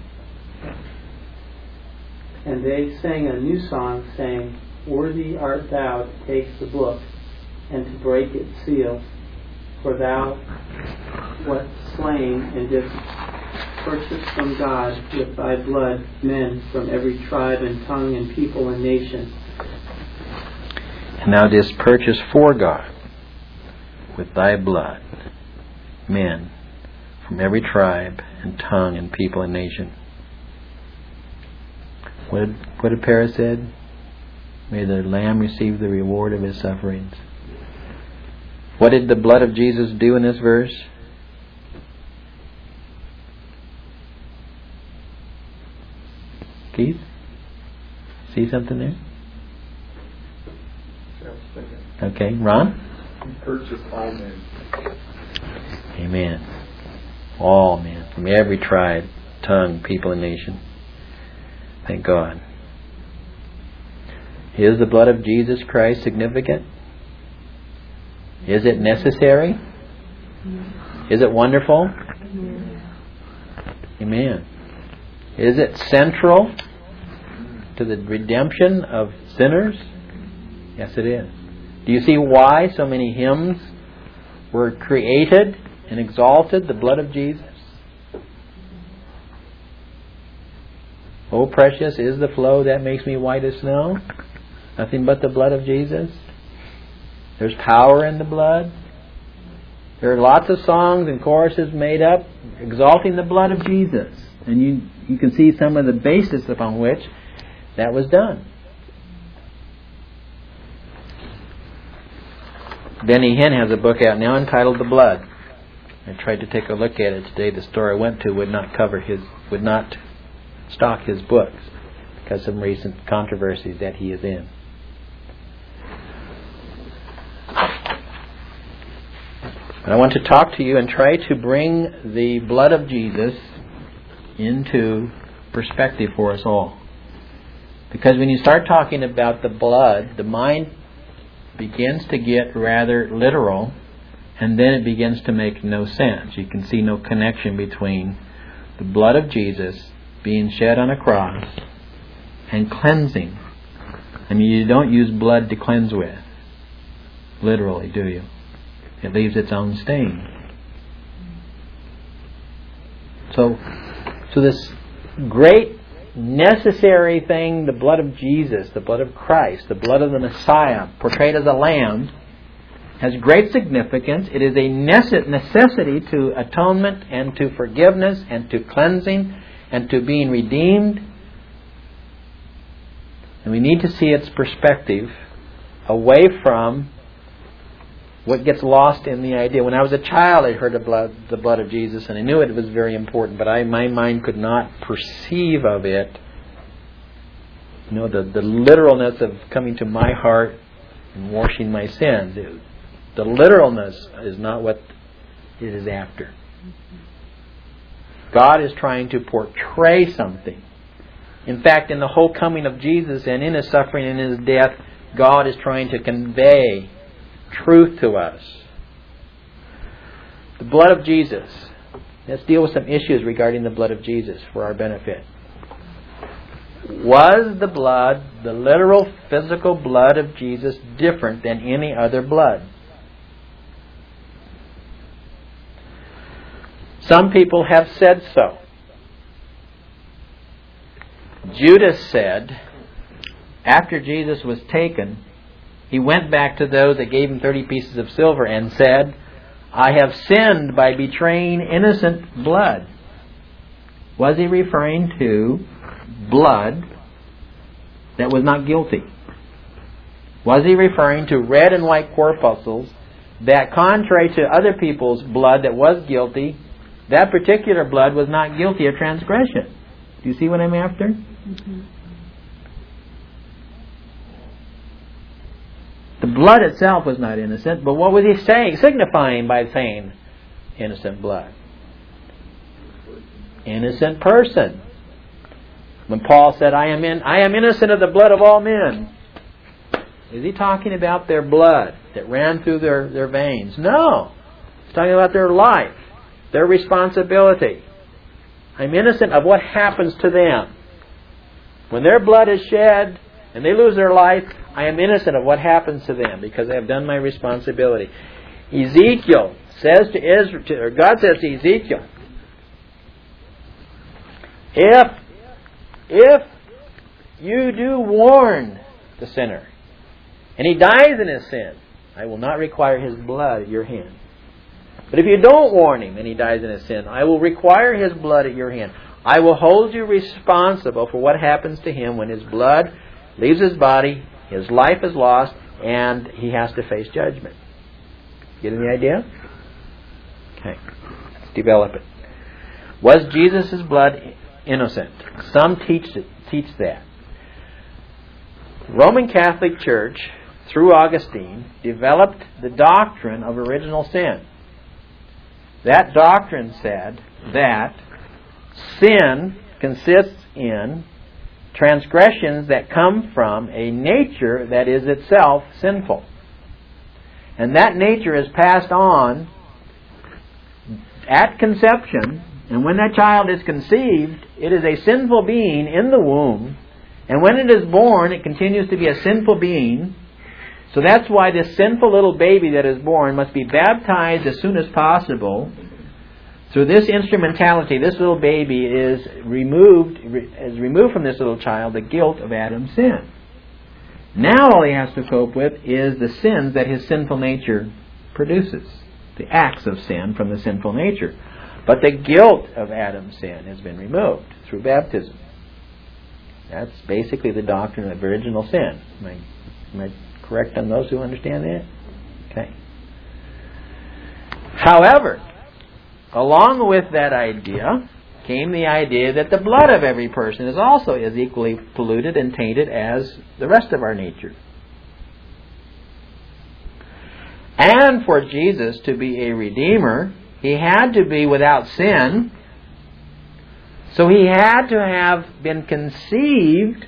And they sang a new song, saying, Worthy art thou to take the book, and to break its seals, for thou wast slain and didst purchase from God with thy blood men from every tribe and tongue and people and nation. And thou didst purchase for God with thy blood men from every tribe and tongue and people and nation. What did, what did Paris said? May the Lamb receive the reward of his sufferings. What did the blood of Jesus do in this verse? Keith? See something there? Okay. Ron? He purchased all men. Amen. All men, from every tribe, tongue, people, and nation. Thank God. Is the blood of Jesus Christ significant? Is it necessary? Is it wonderful? Amen. Is it central to the redemption of sinners? Yes, it is. Do you see why so many hymns were created and exalted the blood of Jesus? Oh, precious is the flow that makes me white as snow. Nothing but the blood of Jesus. There's power in the blood. There are lots of songs and choruses made up exalting the blood of Jesus. And you, you can see some of the basis upon which that was done. Benny Hinn has a book out now entitled The Blood. I tried to take a look at it today. The store I went to would not cover his, would not stock his books because of some recent controversies that he is in. But I want to talk to you and try to bring the blood of Jesus into perspective for us all. Because when you start talking about the blood, the mind begins to get rather literal, and then it begins to make no sense. You can see no connection between the blood of Jesus being shed on a cross and cleansing. I mean, you don't use blood to cleanse with, literally, do you? It leaves its own stain. So, so this great necessary thing, the blood of Jesus, the blood of Christ, the blood of the Messiah, portrayed as a lamb, has great significance. It is a necessity to atonement and to forgiveness and to cleansing and to being redeemed. And we need to see its perspective away from what gets lost in the idea. When I was a child, I heard of blood, the blood of Jesus, and I knew it was very important, but I, my mind could not perceive of it, you know, the, the literalness of coming to my heart and washing my sins. It, the literalness is not what it is after. God is trying to portray something. In fact, in the whole coming of Jesus and in His suffering and in His death, God is trying to convey truth to us. The blood of Jesus. Let's deal with some issues regarding the blood of Jesus for our benefit. Was the blood, the literal physical blood of Jesus, different than any other blood? Some people have said so. Judas said, after Jesus was taken, he went back to those that gave him thirty pieces of silver and said, I have sinned by betraying innocent blood. Was he referring to blood that was not guilty? Was he referring to red and white corpuscles that, contrary to other people's blood that was guilty, that particular blood was not guilty of transgression? Do you see what I'm after? Mm-hmm. The blood itself was not innocent, but what was he saying, signifying by saying innocent blood? Innocent person. When Paul said, I am in, I am innocent of the blood of all men, is he talking about their blood that ran through their, their veins? No. He's talking about their life, their responsibility. I'm innocent of what happens to them. When their blood is shed and they lose their life, I am innocent of what happens to them because I have done my responsibility. Ezekiel says to Israel, or God says to Ezekiel, if, if you do warn the sinner and he dies in his sin, I will not require his blood at your hand. But if you don't warn him and he dies in his sin, I will require his blood at your hand. I will hold you responsible for what happens to him when his blood leaves his body, his life is lost, and he has to face judgment. Getting the idea? Okay. Let's develop it. Was Jesus' blood innocent? Some teach teach that. Roman Catholic Church, through Augustine, developed the doctrine of original sin. That doctrine said that sin consists in transgressions that come from a nature that is itself sinful. And that nature is passed on at conception, and when that child is conceived, it is a sinful being in the womb, and when it is born, it continues to be a sinful being. So that's why this sinful little baby that is born must be baptized as soon as possible. Through this instrumentality, this little baby is removed, is removed from this little child the guilt of Adam's sin. Now all he has to cope with is the sins that his sinful nature produces, the acts of sin from the sinful nature. But the guilt of Adam's sin has been removed through baptism. That's basically the doctrine of original sin. Am I, am I correct on those who understand that? Okay. However, along with that idea came the idea that the blood of every person is also as equally polluted and tainted as the rest of our nature. And for Jesus to be a redeemer, he had to be without sin. So he had to have been conceived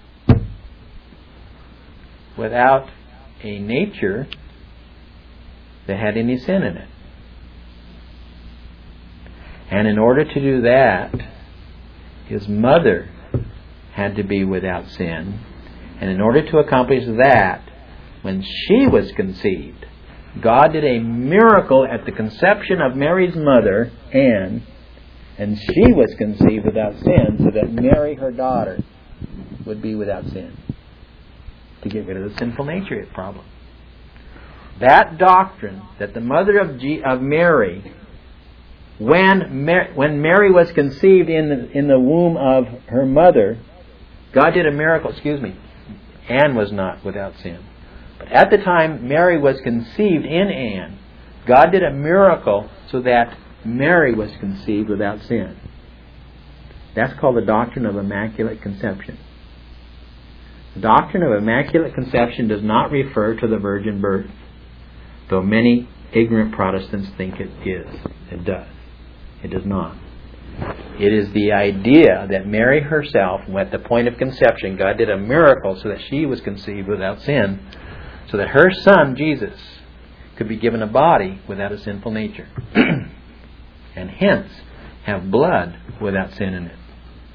without a nature that had any sin in it. And in order to do that, his mother had to be without sin. And in order to accomplish that, when she was conceived, God did a miracle at the conception of Mary's mother, Anne, and she was conceived without sin, so that Mary, her daughter, would be without sin, to get rid of the sinful nature problem. That doctrine, that the mother of, G- of Mary, when, Mar- when Mary was conceived in the, in the womb of her mother, God did a miracle, excuse me, Anne was not without sin. But at the time Mary was conceived in Anne, God did a miracle so that Mary was conceived without sin. That's called the doctrine of Immaculate Conception. The doctrine of Immaculate Conception does not refer to the virgin birth, though many ignorant Protestants think it is. It does. It does not. It is the idea that Mary herself, at the point of conception, God did a miracle so that she was conceived without sin, so that her son, Jesus, could be given a body without a sinful nature, and hence have blood without sin in it.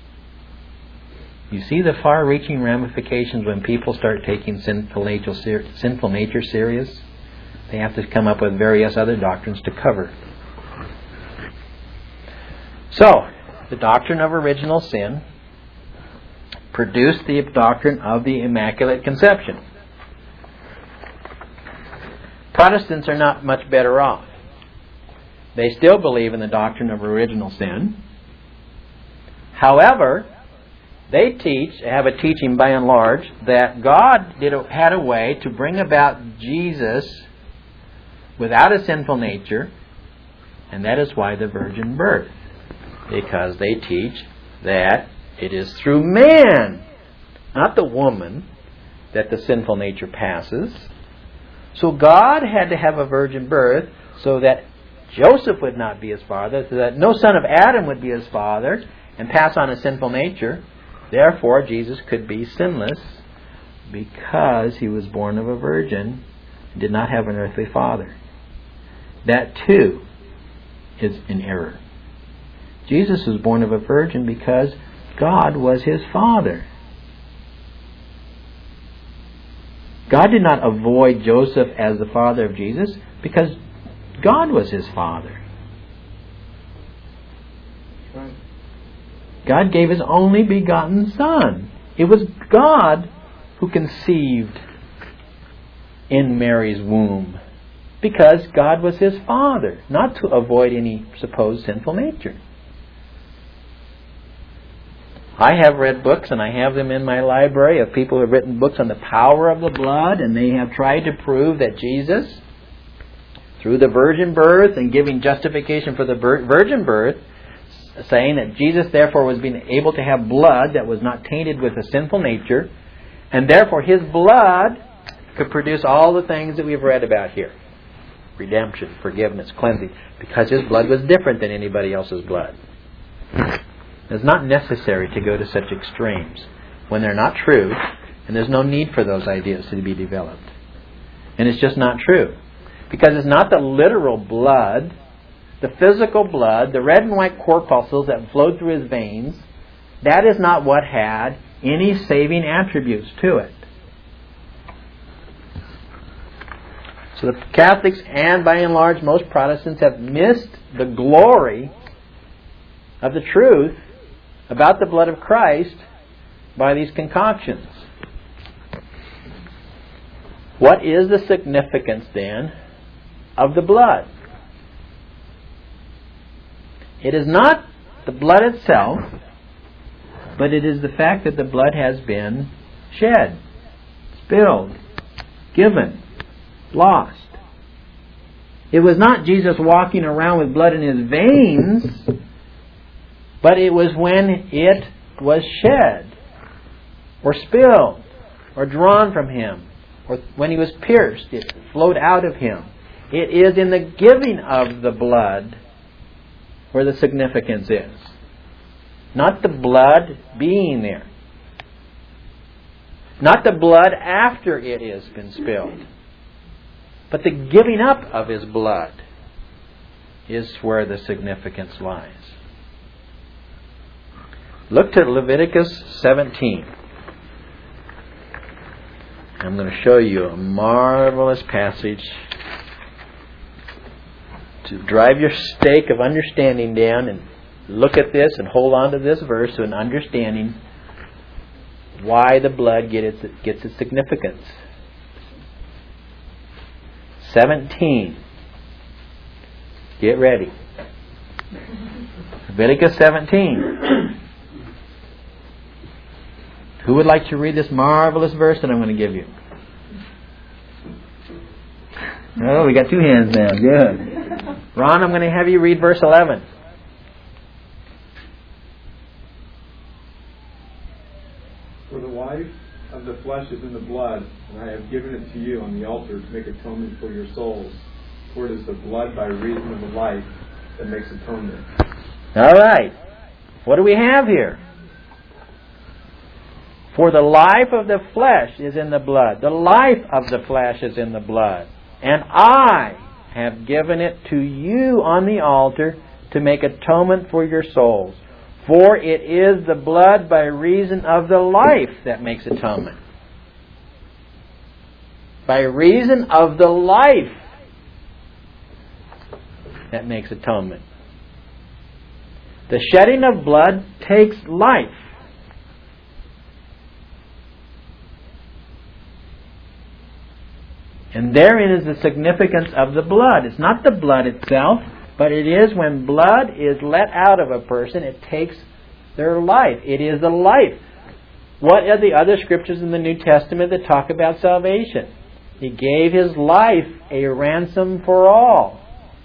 You see the far-reaching ramifications when people start taking sinful nature, sinful nature serious? They have to come up with various other doctrines to cover. So, the doctrine of original sin produced the doctrine of the Immaculate Conception. Protestants are not much better off. They still believe in the doctrine of original sin. However, they teach, have a teaching by and large, that God did a, had a way to bring about Jesus without a sinful nature, and that is why the virgin birth. Because they teach that it is through man, not the woman, that the sinful nature passes. So God had to have a virgin birth so that Joseph would not be his father, so that no son of Adam would be his father and pass on a sinful nature. Therefore, Jesus could be sinless because he was born of a virgin and did not have an earthly father. That too is an error. Jesus was born of a virgin because God was his father. God did not avoid Joseph as the father of Jesus because God was his father. God gave his only begotten Son. It was God who conceived in Mary's womb because God was his father, not to avoid any supposed sinful nature. I have read books, and I have them in my library, of people who have written books on the power of the blood, and they have tried to prove that Jesus, through the virgin birth and giving justification for the virgin birth, saying that Jesus therefore was being able to have blood that was not tainted with a sinful nature, and therefore his blood could produce all the things that we've read about here. Redemption, forgiveness, cleansing, because his blood was different than anybody else's blood. It's not necessary to go to such extremes. when they're not true, and there's no need for those ideas to be developed. And it's just not true. Because it's not the literal blood, the physical blood, the red and white corpuscles that flowed through his veins. That is not what had any saving attributes to it. So the Catholics, and by and large most Protestants, have missed the glory of the truth about the blood of Christ by these concoctions. What is the significance then of the blood? It is not the blood itself, but it is the fact that the blood has been shed, spilled, given, lost. It was not Jesus walking around with blood in his veins, but it was when it was shed, or spilled, or drawn from him, or when he was pierced, it flowed out of him. It is in the giving of the blood where the significance is. Not the blood being there. Not the blood after it has been spilled. But the giving up of his blood is where the significance lies. Look to Leviticus seventeen. I'm going to show you a marvelous passage to drive your stake of understanding down and look at this and hold on to this verse and understanding why the blood gets its, gets its significance. seventeen. Get ready. Leviticus seventeen. Who would like to read this marvelous verse that I'm going to give you? Oh, we got two hands now. Good. Ron, I'm going to have you read verse eleven. For the life of the flesh is in the blood, and I have given it to you on the altar to make atonement for your souls. For it is the blood by reason of the life that makes atonement. All right. What do we have here? For the life of the flesh is in the blood. The life of the flesh is in the blood. And I have given it to you on the altar to make atonement for your souls. For it is the blood by reason of the life that makes atonement. By reason of the life that makes atonement. The shedding of blood takes life. And therein is the significance of the blood. It's not the blood itself, but it is when blood is let out of a person, it takes their life. It is the life. What are the other scriptures in the New Testament that talk about salvation? He gave His life a ransom for all.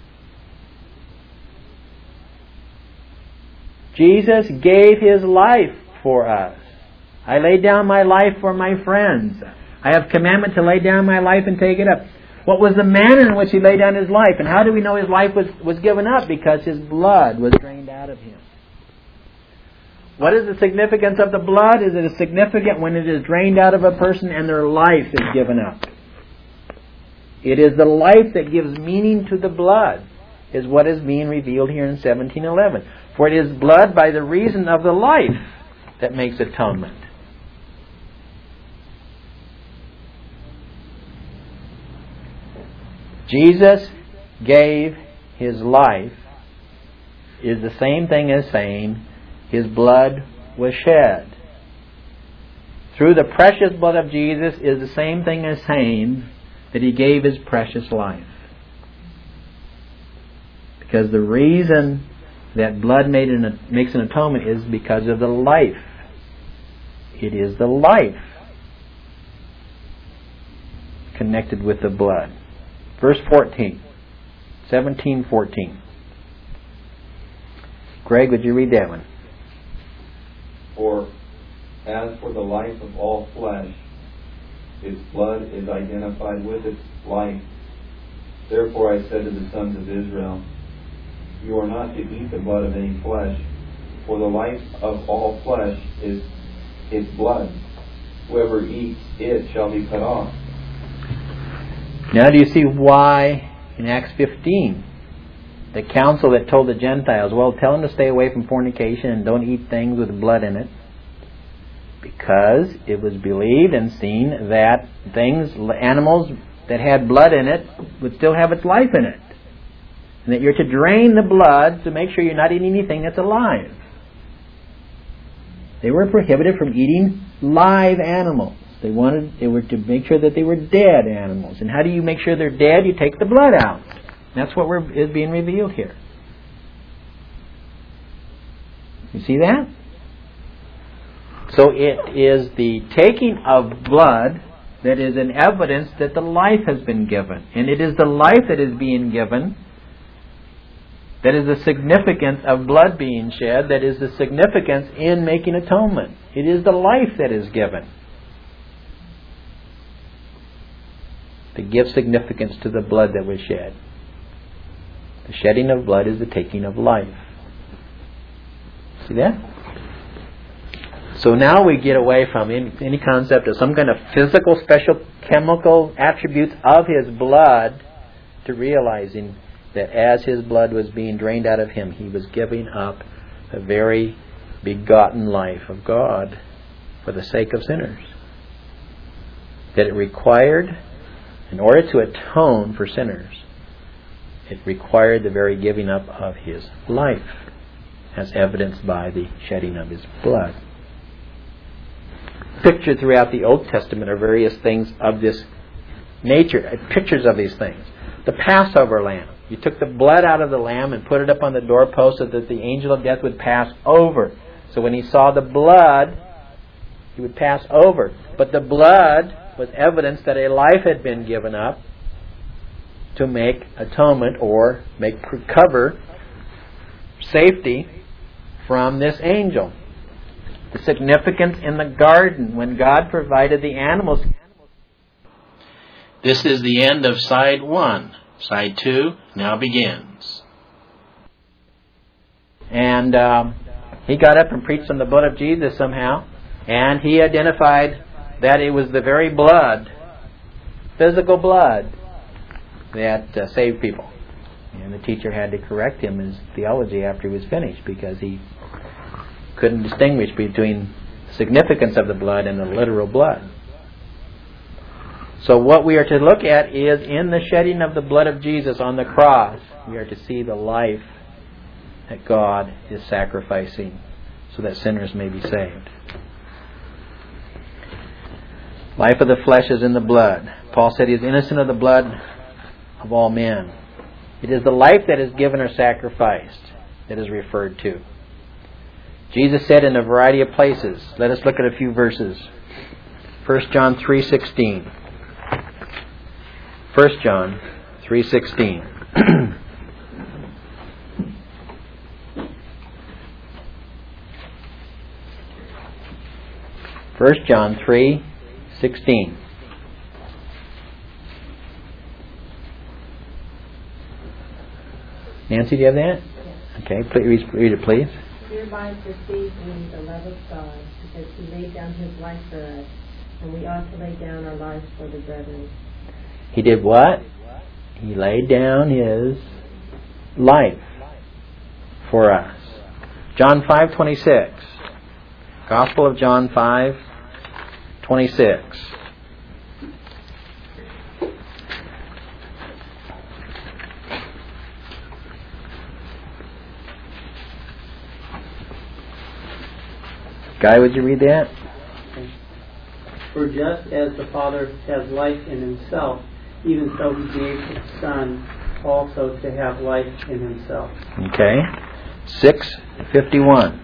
Jesus gave His life for us. I lay down my life for my friends. I have commandment to lay down my life and take it up. What was the manner in which He laid down His life? And how do we know His life was, was given up? Because His blood was drained out of Him. What is the significance of the blood? Is it significant when it is drained out of a person and their life is given up? It is the life that gives meaning to the blood, is what is being revealed here in seventeen eleven. For it is blood by the reason of the life that makes atonement. Jesus gave His life is the same thing as saying His blood was shed. Through the precious blood of Jesus is the same thing as saying that He gave His precious life. Because the reason that blood made an, makes an atonement is because of the life. It is the life connected with the blood. Verse fourteen. seventeen fourteen. Greg, would you read that one? For as for the life of all flesh, its blood is identified with its life. Therefore I said to the sons of Israel, you are not to eat the blood of any flesh, for the life of all flesh is its blood. Whoever eats it shall be cut off. Now do you see why in Acts fifteen, the council that told the Gentiles, well, tell them to stay away from fornication and don't eat things with blood in it? Because it was believed and seen that things, animals that had blood in it would still have its life in it. And that you're to drain the blood to make sure you're not eating anything that's alive. They were prohibited from eating live animals. They wanted, they were to make sure that they were dead animals. And how do you make sure they're dead? You take the blood out. That's what we're, is being revealed here. You see that? So it is the taking of blood that is an evidence that the life has been given. And it is the life that is being given that is the significance of blood being shed, that is the significance in making atonement. It is the life that is given to give significance to the blood that was shed. The shedding of blood is the taking of life. See that? So now we get away from any, any concept of some kind of physical, special chemical attributes of His blood to realizing that as His blood was being drained out of Him, He was giving up the very begotten life of God for the sake of sinners. That it required, in order to atone for sinners, it required the very giving up of His life, as evidenced by the shedding of His blood. Pictured throughout the Old Testament are various things of this nature, pictures of these things. The Passover lamb. You took the blood out of the lamb and put it up on the doorpost so that the angel of death would pass over. So when he saw the blood, he would pass over. But the blood was evidence that a life had been given up to make atonement or make cover, safety from this angel. The significance in the garden when God provided the animals. This is the end of side one. Side two now begins. And um, he got up and preached on the blood of Jesus somehow. And he identified that it was the very blood, physical blood, that uh, saved people. And the teacher had to correct him in his theology after he was finished because he couldn't distinguish between the significance of the blood and the literal blood. So what we are to look at is in the shedding of the blood of Jesus on the cross, we are to see the life that God is sacrificing so that sinners may be saved. Life of the flesh is in the blood. Paul said he is innocent of the blood of all men. It is the life that is given or sacrificed that is referred to. Jesus said in a variety of places. Let us look at a few verses. First John three sixteen. First John three sixteen. First John three sixteen. Nancy, do you have that? Okay, please read it, please. Hereby perceive we the love of God, because He laid down His life for us, and we ought to lay down our lives for the brethren. He did what? He laid down His life for us. John five twenty-six. Gospel of John five twenty-six. Guy, would you read that? For just as the Father has life in Himself, even so He gave His Son also to have life in Himself. Okay. six fifty-one.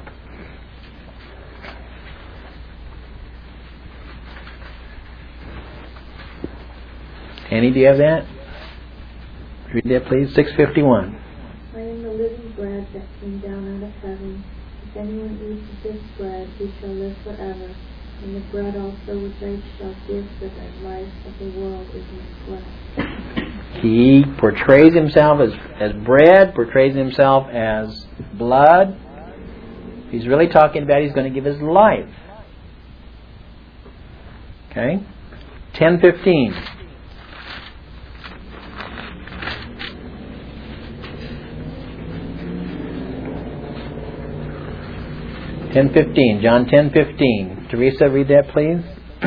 Annie, do you have that? Read that, please. six fifty-one. I am the living bread that came down out of heaven. If anyone eats of this bread, he shall live forever. And the bread also which I shall give for the life of the world is my flesh. He portrays himself as, as bread, portrays himself as blood. He's really talking about he's going to give his life Okay? ten fifteen. ten fifteen. John ten fifteen. Teresa, read that, please.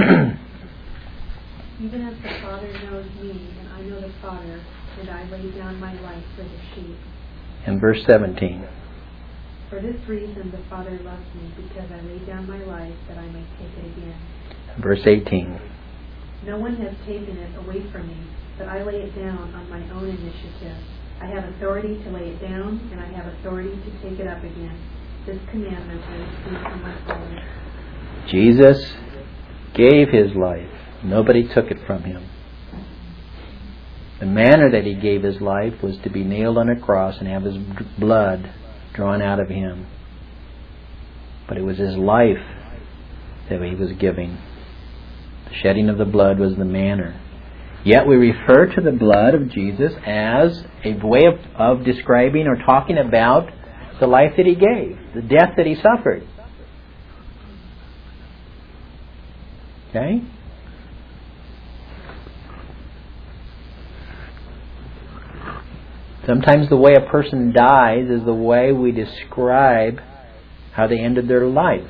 Even as the Father knows me, and I know the Father, and I lay down my life for the sheep. And verse seventeen. For this reason the Father loves me, because I lay down my life that I may take it again. Verse eighteen. No one has taken it away from me, but I lay it down on my own initiative. I have authority to lay it down, and I have authority to take it up again. This commandment I received from my Father. Jesus gave His life. Nobody took it from Him. The manner that He gave His life was to be nailed on a cross and have His blood drawn out of Him. But it was His life that He was giving. The shedding of the blood was the manner. Yet we refer to the blood of Jesus as a way of, of describing or talking about the life that He gave, the death that He suffered. Okay? Sometimes the way a person dies is the way we describe how they ended their life.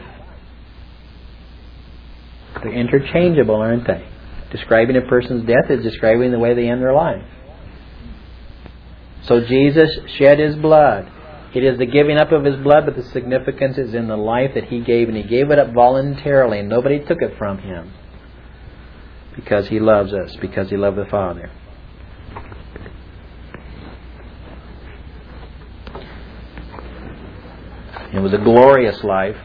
They're interchangeable, aren't they? Describing a person's death is describing the way they end their life. So Jesus shed His blood. It is the giving up of His blood, but the significance is in the life that He gave, and He gave it up voluntarily, and nobody took it from Him. Because He loves us, because He loved the Father. It was a glorious life.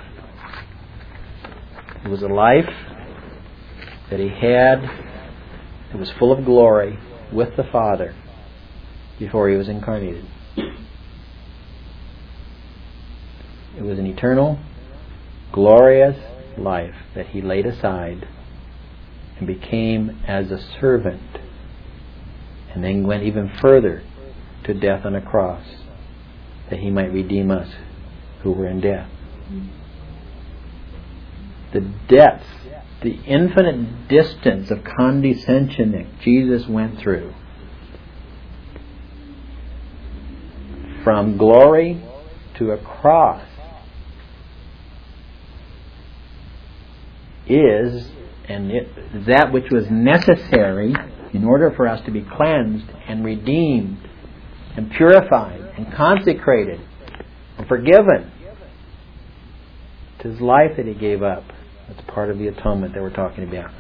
It was a life that He had that was full of glory with the Father before He was incarnated. It was an eternal, glorious life that He laid aside and became as a servant, and then went even further to death on a cross that He might redeem us who were in death. The depth, the infinite distance of condescension that Jesus went through from glory to a cross is and it, that which was necessary in order for us to be cleansed and redeemed and purified and consecrated and forgiven. It's His life that He gave up. That's part of the atonement that we're talking about.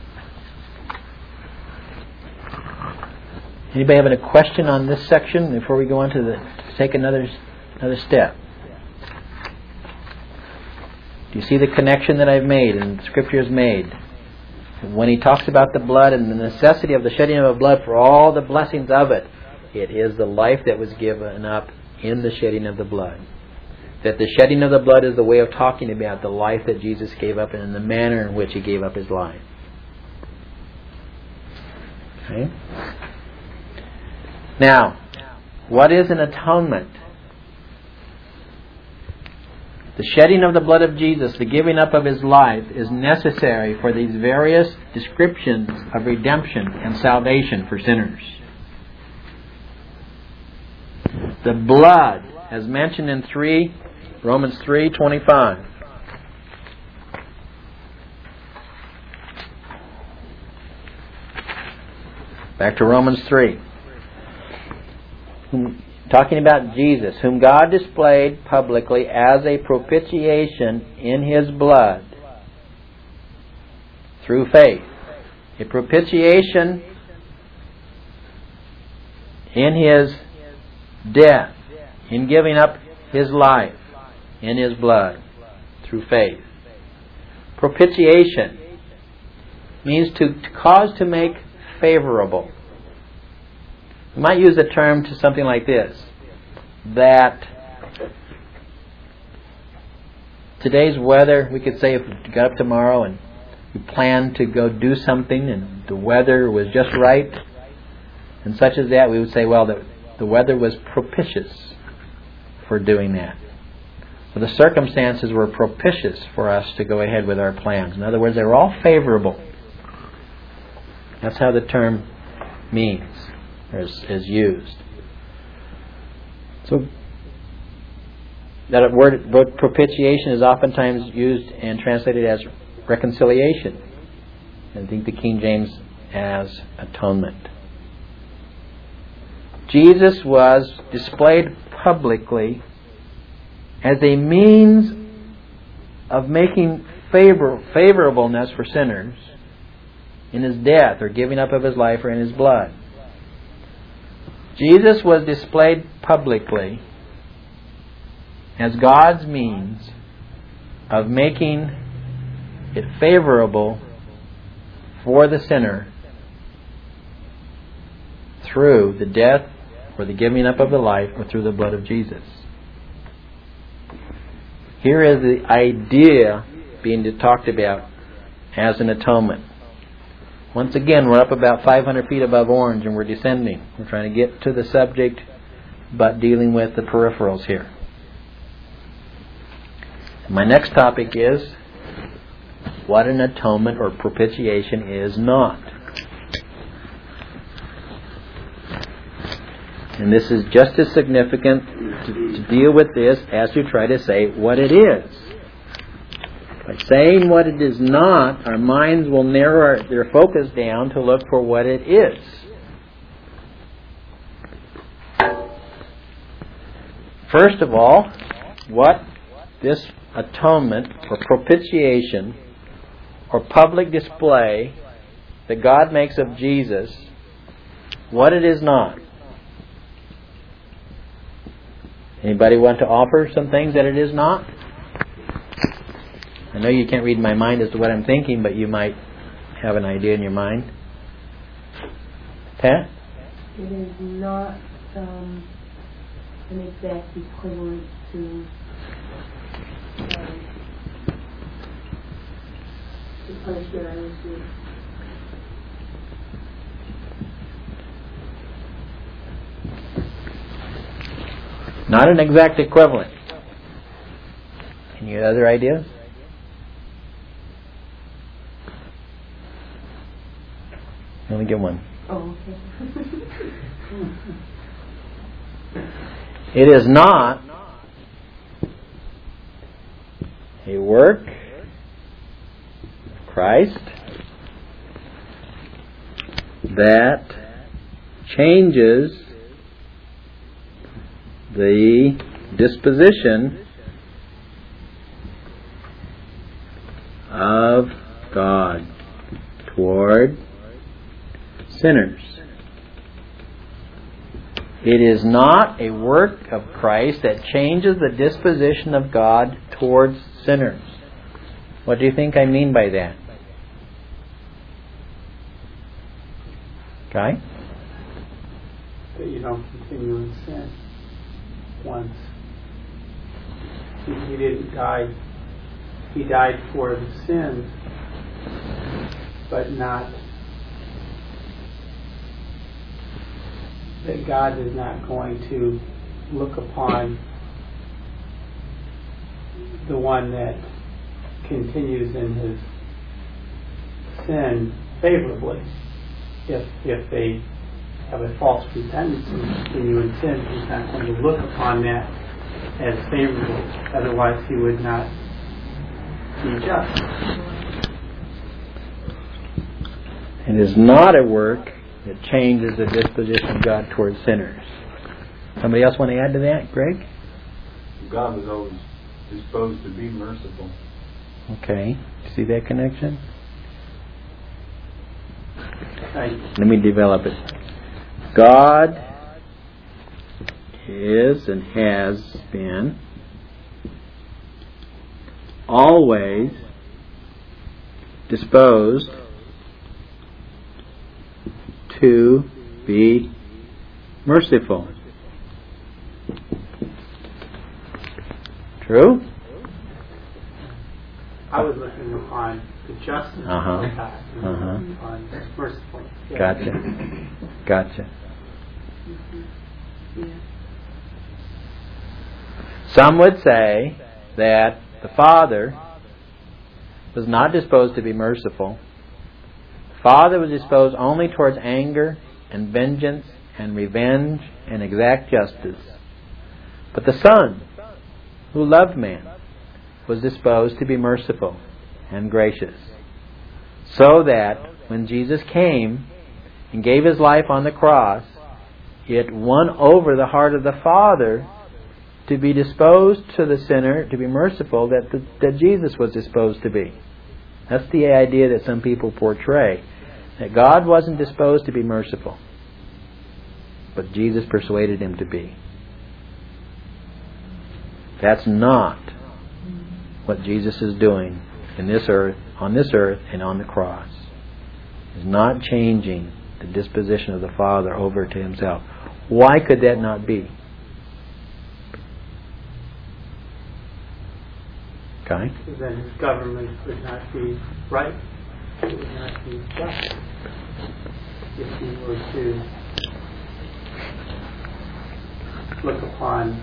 Anybody having a question on this section before we go on to the to take another another step? Do you see the connection that I've made and the Scripture has made? When He talks about the blood and the necessity of the shedding of the blood for all the blessings of it, it is the life that was given up in the shedding of the blood. That the shedding of the blood is the way of talking about the life that Jesus gave up and in the manner in which He gave up His life. Okay? Now, what is an atonement? The shedding of the blood of Jesus, the giving up of His life, is necessary for these various descriptions of redemption and salvation for sinners. The blood, as mentioned in three, Romans three twenty-five. Back to Romans three. Talking about Jesus, whom God displayed publicly as a propitiation in His blood through faith. A propitiation in His death, in giving up His life, in His blood, through faith. Propitiation means to, to cause to make favorable. We might use the term to something like this, that today's weather, we could say if we got up tomorrow and we planned to go do something and the weather was just right and such as that, we would say, well, the, the weather was propitious for doing that. So the circumstances were propitious for us to go ahead with our plans. In other words, they were all favorable. That's how the term means, or is, is used. So that word, word propitiation is oftentimes used and translated as reconciliation. I think the King James as atonement. Jesus was displayed publicly as a means of making favor, favorableness for sinners in His death or giving up of His life or in His blood. Jesus was displayed publicly as God's means of making it favorable for the sinner through the death or the giving up of the life or through the blood of Jesus. Here is the idea being talked about as an atonement. Once again, we're up about five hundred feet above Orange and we're descending. We're trying to get to the subject, but dealing with the peripherals here. My next topic is what an atonement or propitiation is not. And this is just as significant to, to deal with this as to try to say what it is. By saying what it is not, our minds will narrow our, their focus down to look for what it is. First of all, what this atonement or propitiation or public display that God makes of Jesus, what it is not. Anybody want to offer some things that it is not? I know you can't read my mind as to what I'm thinking, but you might have an idea in your mind. Pat? It is not um, an exact equivalent to um, the punishment I received. Not an exact equivalent. Any other ideas? Only get one. Oh, okay. It is not a work of Christ that changes the disposition of God toward sinners. It is not a work of Christ that changes the disposition of God towards sinners. What do you think I mean by that? Okay? That you don't continue in sin once. He, he didn't die. He died for the sins, but not that God is not going to look upon the one that continues in his sin favorably. If if they have a false repentance and continue in sin, He's not going to look upon that as favorable. Otherwise, He would not be just. It is not a work that changes the disposition of God towards sinners. Somebody else want to add to that, Greg? God was always disposed to be merciful. Okay. See that connection? Right. Let me develop it. God is and has been always disposed to be merciful. True? I was looking upon the justice Uh-huh. of God, Uh-huh. on merciful. Yeah. Gotcha. Gotcha. Yeah. Some would say that the Father was not disposed to be merciful Father was disposed only towards anger and vengeance and revenge and exact justice. But the Son, who loved man, was disposed to be merciful and gracious, so that when Jesus came and gave His life on the cross, it won over the heart of the Father to be disposed to the sinner, to be merciful, that, the, that Jesus was disposed to be. That's the idea that some people portray, that God wasn't disposed to be merciful, but Jesus persuaded Him to be. That's not what Jesus is doing in this earth, on this earth, and on the cross. He's not changing the disposition of the Father over to Himself. Why could that not be? Okay. Then His government would not be right. It would not be just if He were to look upon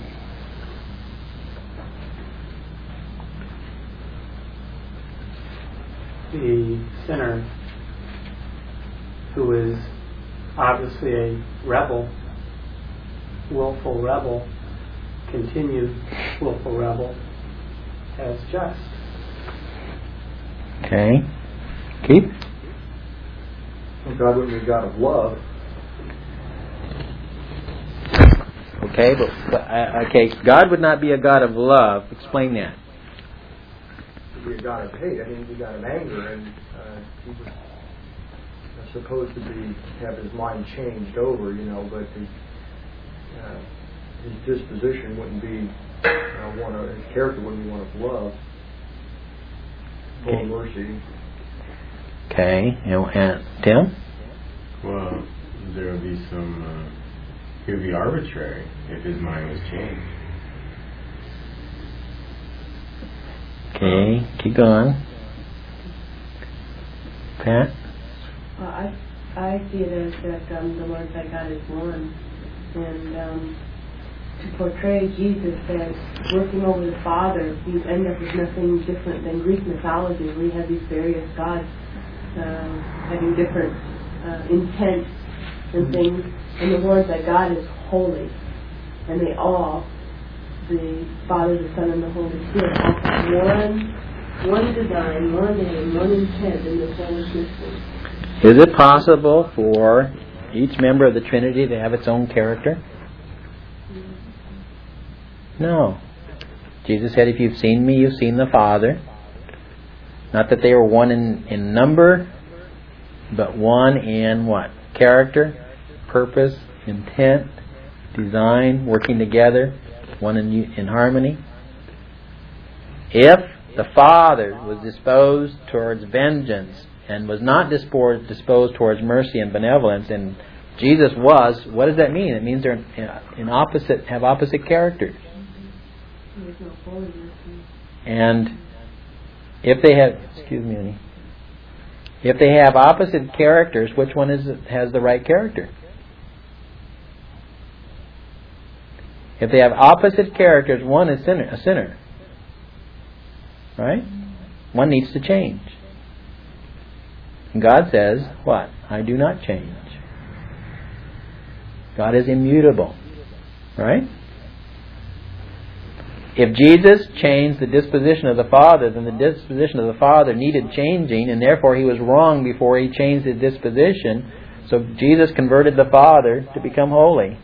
the sinner who is obviously a rebel, willful rebel, continued willful rebel, as just. Okay. Keep. Well, God wouldn't be a God of love. Okay, but uh, okay, God would not be a God of love. Explain that. He'd be a God of hate. I mean, he'd be a God of anger, and uh, he was uh, supposed to be have his mind changed over, you know. But the, uh, his disposition wouldn't be uh, one of his character wouldn't be one of love, full of mercy. Okay, and, and Tim. Well, there would be some. Uh, It would be arbitrary if his mind was changed. Okay, keep going. Pat? Well, I, I see it as that um, the Lord thy God is one. And um, to portray Jesus as working over the Father, you end up with nothing different than Greek mythology, where you have these various gods uh, having different uh, intents and things. And the Lord thy God is holy. And they all, the Father, the Son, and the Holy Spirit, all have one, one design, one aim, one intent in this whole system. Is it possible for each member of the Trinity to have its own character? No. Jesus said, if you've seen me, you've seen the Father. Not that they were one in, in number, but one in what? Character, purpose, intent, design, working together, one in, in harmony. If the Father was disposed towards vengeance and was not disposed, disposed towards mercy and benevolence, and Jesus was, what does that mean? It means they're in, in opposite, have opposite characters. And if they have, excuse me, Annie, if they have opposite characters, which one is has the right character? If they have opposite characters, one is sinner, a sinner. Right? One needs to change. And God says, what? I do not change. God is immutable. Right? If Jesus changed the disposition of the Father, then the disposition of the Father needed changing, and therefore He was wrong before He changed His disposition. So Jesus converted the Father to become holy.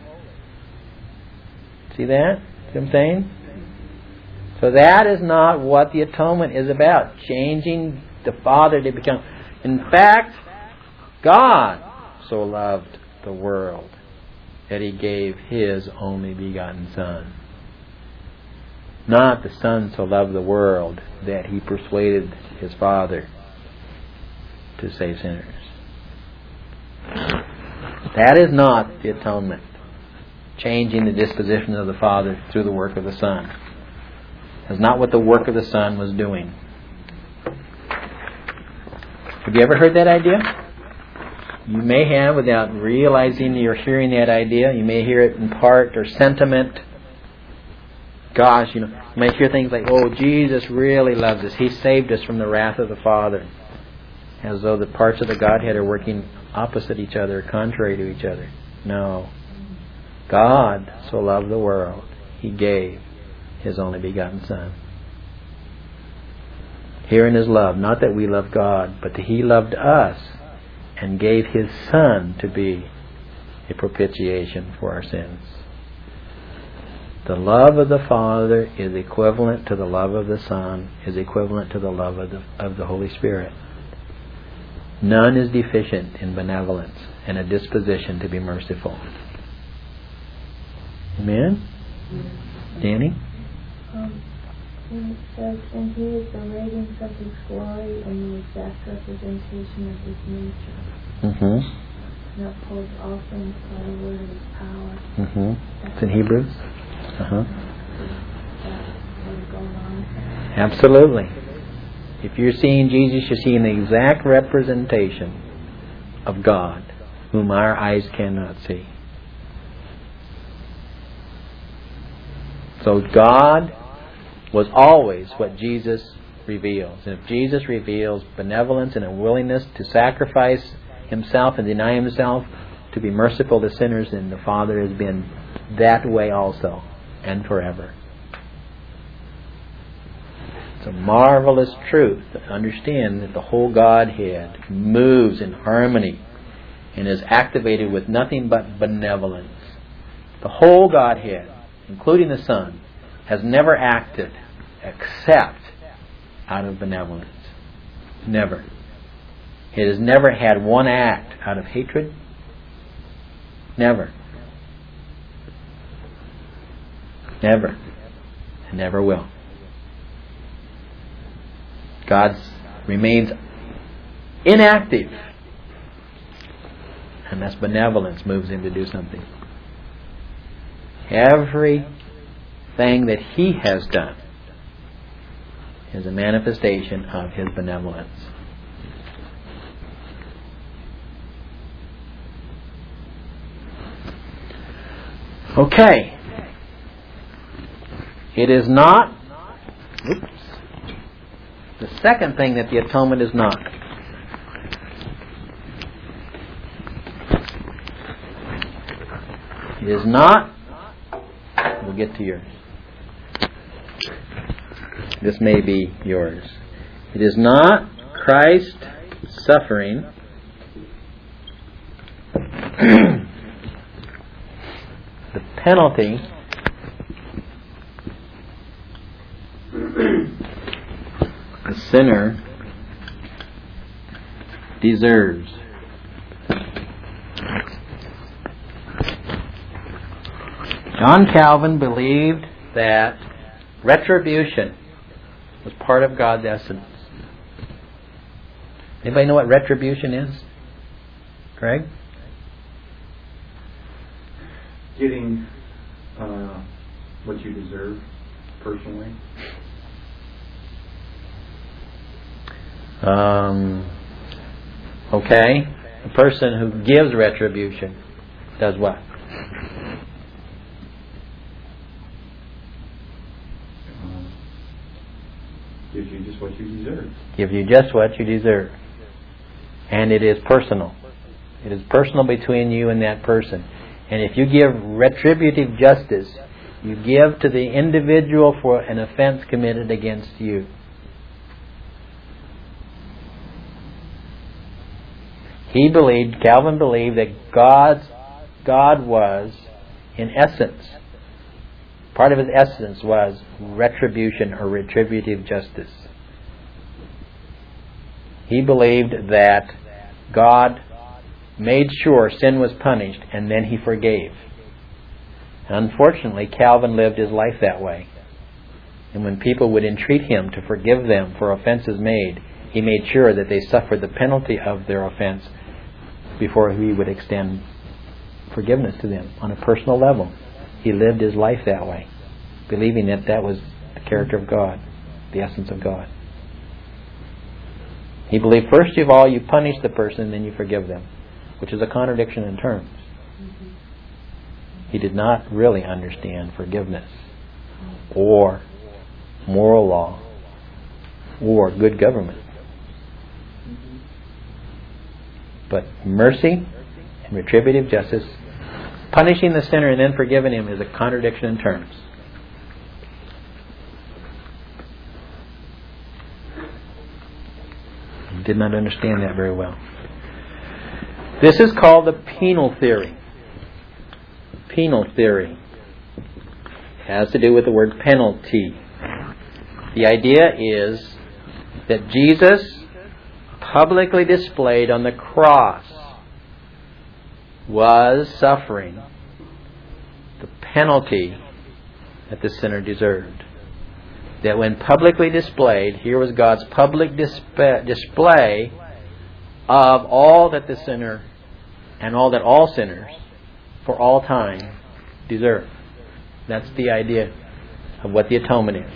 See that? See what I'm saying? So that is not what the atonement is about. Changing the Father to become... In fact, God so loved the world that He gave His only begotten Son. Not the Son so loved the world that He persuaded His Father to save sinners. That is not the atonement. Changing the disposition of the Father through the work of the Son. That's not what the work of the Son was doing. Have you ever heard that idea? You may have without realizing you're hearing that idea. You may hear it in part or sentiment. Gosh, you know, you might hear things like, oh, Jesus really loves us. He saved us from the wrath of the Father. as though the parts of the Godhead are working opposite each other, contrary to each other. No. God so loved the world, He gave His only begotten Son. Herein is love, not that we love God, but that He loved us and gave His Son to be a propitiation for our sins. The love of the Father is equivalent to the love of the Son, is equivalent to the love of the, of the Holy Spirit. None is deficient in benevolence and a disposition to be merciful. Amen? Danny? Um, and it says, and He is the radiance of His glory and the exact representation of His nature. Mm-hmm. And upholds all things by the word of His power. Mm-hmm. It's in Hebrews? Uh-huh. That going on. Absolutely. If you're seeing Jesus, you're seeing the exact representation of God, whom our eyes cannot see. So God was always what Jesus reveals. And if Jesus reveals benevolence and a willingness to sacrifice Himself and deny Himself to be merciful to sinners, then the Father has been that way also and forever. It's a marvelous truth to understand that the whole Godhead moves in harmony and is activated with nothing but benevolence. The whole Godhead, including the Son, has never acted except out of benevolence. Never. It has never had one act out of hatred. Never. Never. And never will. God remains inactive. Unless benevolence moves in to do something. Everything that He has done is a manifestation of His benevolence. Okay. It is not... Oops. The second thing that the atonement is not. It is not... We'll get to yours. This may be yours. It is not Christ suffering the penalty a sinner deserves. John Calvin believed that retribution was part of God's essence. Anybody know what retribution is? Craig? Getting uh, what you deserve personally. Um, okay. A person who gives retribution does what? Um, gives you just what you deserve. Gives you just what you deserve. And it is personal. It is personal between you and that person. And if you give retributive justice, you give to the individual for an offense committed against you. He believed, Calvin believed, that God's, God was, in essence, part of His essence was retribution or retributive justice. He believed that God made sure sin was punished and then He forgave. And unfortunately, Calvin lived his life that way. And when people would entreat him to forgive them for offenses made, he made sure that they suffered the penalty of their offense before he would extend forgiveness to them on a personal level. He lived his life that way, believing that that was the character of God, the essence of God. He believed first of all you punish the person, then you forgive them, which is a contradiction in terms. He did not really understand forgiveness or moral law or good government. But mercy and retributive justice, punishing the sinner and then forgiving him, is a contradiction in terms. I did not understand that very well. This is called the penal theory. Penal theory. It has to do with the word penalty. The idea is that Jesus publicly displayed on the cross was suffering the penalty that the sinner deserved. That when publicly displayed, here was God's public disp- display of all that the sinner and all that all sinners for all time deserve. That's the idea of what the atonement is.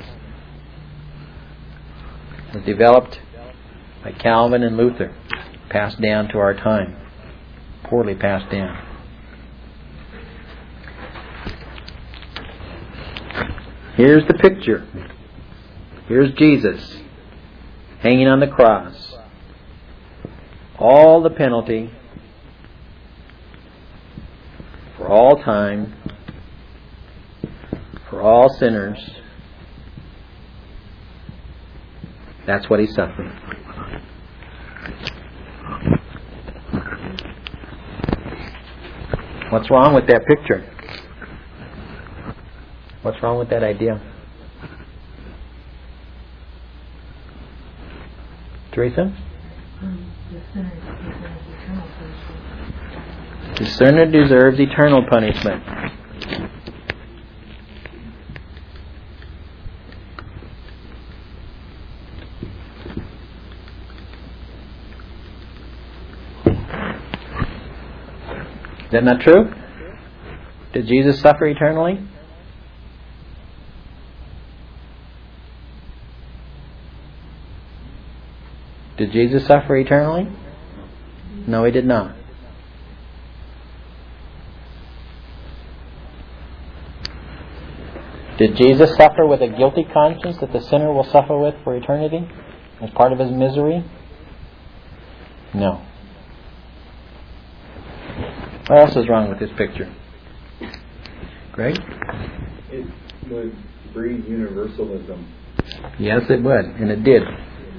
It was developed by Calvin and Luther, passed down to our time, poorly passed down. Here's the picture. Here's Jesus hanging on the cross. All the penalty for all time, for all sinners. That's what He's suffering. What's wrong with that picture? What's wrong with that idea? Teresa? The sinner deserves eternal punishment. Is that not true? Did Jesus suffer eternally? Did Jesus suffer eternally? No, He did not. Did Jesus suffer with a guilty conscience that the sinner will suffer with for eternity as part of His misery? No. What else is wrong with this picture? Greg? It would breed universalism. Yes, it would, and it did.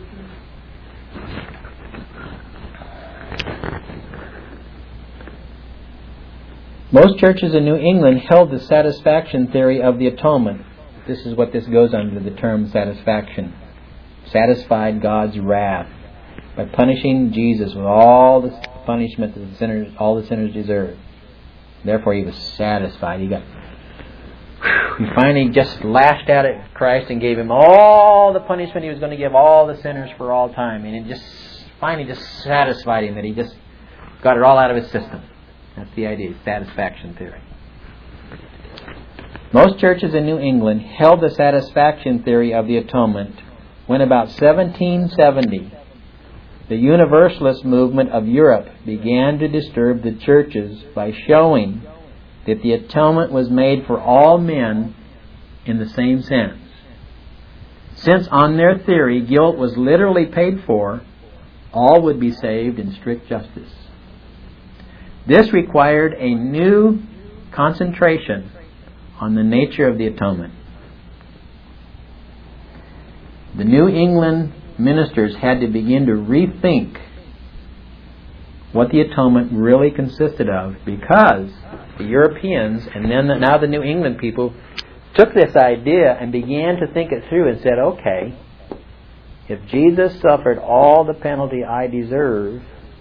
Most churches in New England held the satisfaction theory of the atonement. This is what this goes under, the term satisfaction. Satisfied God's wrath by punishing Jesus with all the punishment that the sinners, all the sinners deserved. Therefore, He was satisfied. He got, He finally just lashed out at Christ and gave Him all the punishment He was going to give all the sinners for all time, and it just finally just satisfied Him that He just got it all out of His system. That's the idea, satisfaction theory. Most churches in New England held the satisfaction theory of the atonement when about seventeen seventy the Universalist movement of Europe began to disturb the churches by showing that the atonement was made for all men in the same sense. Since on their theory guilt was literally paid for, all would be saved in strict justice. This required a new concentration on the nature of the atonement. The New England ministers had to begin to rethink what the atonement really consisted of, because the Europeans and then the, now the New England people took this idea and began to think it through and said, okay, if Jesus suffered all the penalty I deserve,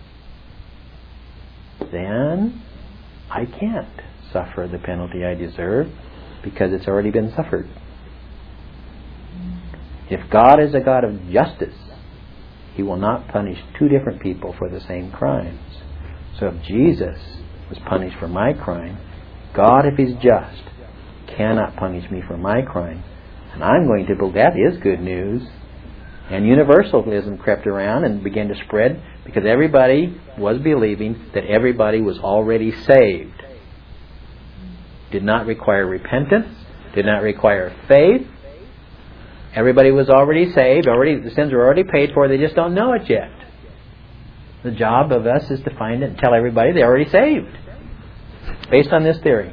then I can't suffer the penalty I deserve because it's already been suffered. If God is a God of justice, He will not punish two different people for the same crimes. So if Jesus was punished for my crime, God, if He's just, cannot punish me for my crime. And I'm going to believe that is good news. And universalism crept around and began to spread because everybody was believing that everybody was already saved. Did not require repentance, did not require faith. Everybody was already saved, already the sins were already paid for, they just don't know it yet. The job of us is to find it and tell everybody they're already saved, based on this theory.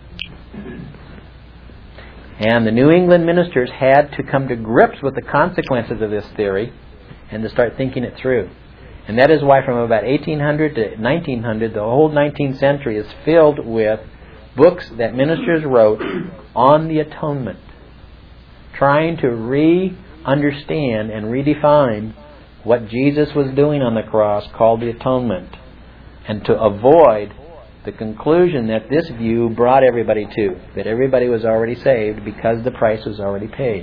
And the New England ministers had to come to grips with the consequences of this theory and to start thinking it through. And that is why from about eighteen hundred to nineteen hundred, the whole nineteenth century is filled with books that ministers wrote on the atonement, trying to re-understand and redefine what Jesus was doing on the cross, called the atonement, and to avoid the conclusion that this view brought everybody to, that everybody was already saved because the price was already paid.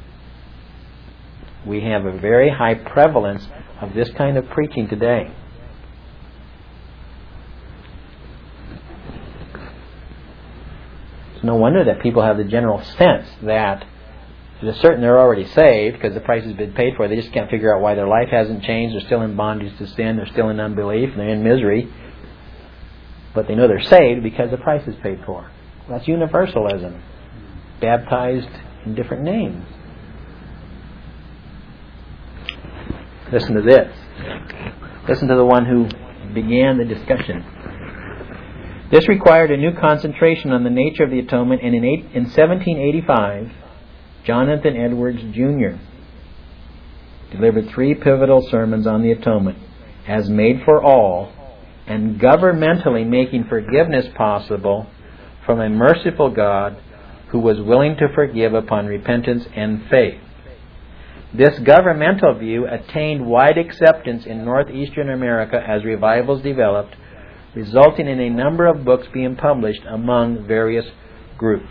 We have a very high prevalence of this kind of preaching today. It's no wonder that people have the general sense that it's certain they're already saved because the price has been paid for. They just can't figure out why their life hasn't changed. They're still in bondage to sin. They're still in unbelief. And they're in misery. But they know they're saved because the price is paid for. That's universalism. Baptized in different names. Listen to this. Listen to the one who began the discussion. This required a new concentration on the nature of the atonement, and in, eight, in seventeen eighty-five, Jonathan Edwards Junior delivered three pivotal sermons on the atonement, as made for all, and governmentally making forgiveness possible from a merciful God who was willing to forgive upon repentance and faith. This governmental view attained wide acceptance in northeastern America as revivals developed, resulting in a number of books being published among various groups.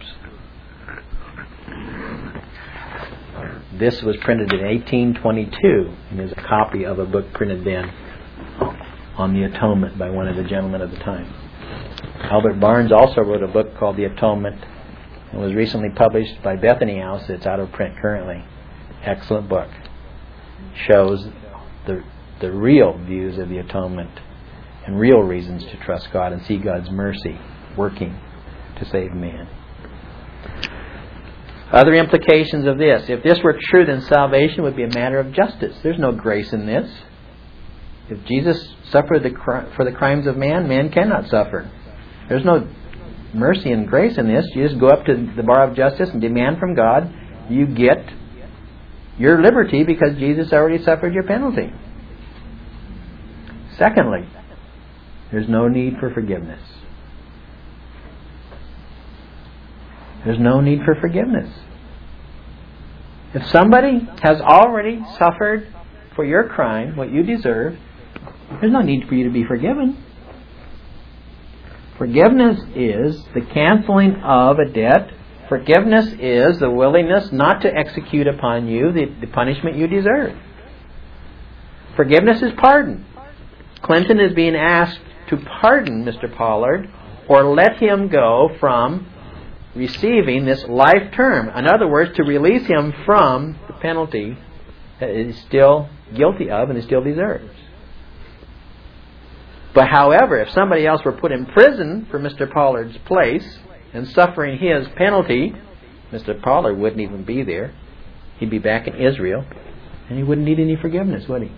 This was printed in eighteen twenty-two, and is a copy of a book printed then on the atonement by one of the gentlemen of the time. Albert Barnes also wrote a book called The Atonement, and was recently published by Bethany House. It's out of print currently. Excellent book. Shows the the real views of the atonement and real reasons to trust God and see God's mercy working to save man. Other implications of this. If this were true, then salvation would be a matter of justice. There's no grace in this. If Jesus suffered the cri- for the crimes of man, man cannot suffer. There's no mercy and grace in this. You just go up to the bar of justice and demand from God, you get your liberty because Jesus already suffered your penalty. Secondly, there's no need for forgiveness. There's no need for forgiveness. If somebody has already suffered for your crime, what you deserve, there's no need for you to be forgiven. Forgiveness is the canceling of a debt. Forgiveness is the willingness not to execute upon you the, the punishment you deserve. Forgiveness is pardon. Clinton is being asked to pardon Mister Pollard or let him go from receiving this life term. In other words, to release him from the penalty that he is still guilty of and he still deserves. But however, if somebody else were put in prison for Mister Pollard's place and suffering his penalty, Mister Pollard wouldn't even be there. He'd be back in Israel, and he wouldn't need any forgiveness, would he?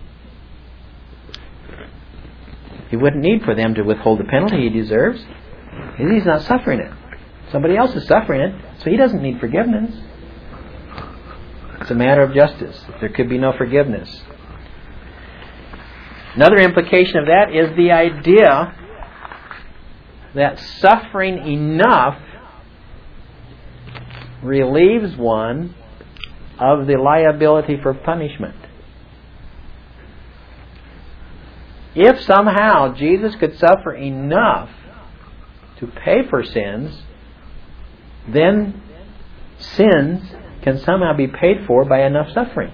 He wouldn't need for them to withhold the penalty he deserves. He's not suffering it. Somebody else is suffering it, so he doesn't need forgiveness. It's a matter of justice. There could be no forgiveness. Another implication of that is the idea that suffering enough relieves one of the liability for punishment. If somehow Jesus could suffer enough to pay for sins, then sins can somehow be paid for by enough suffering.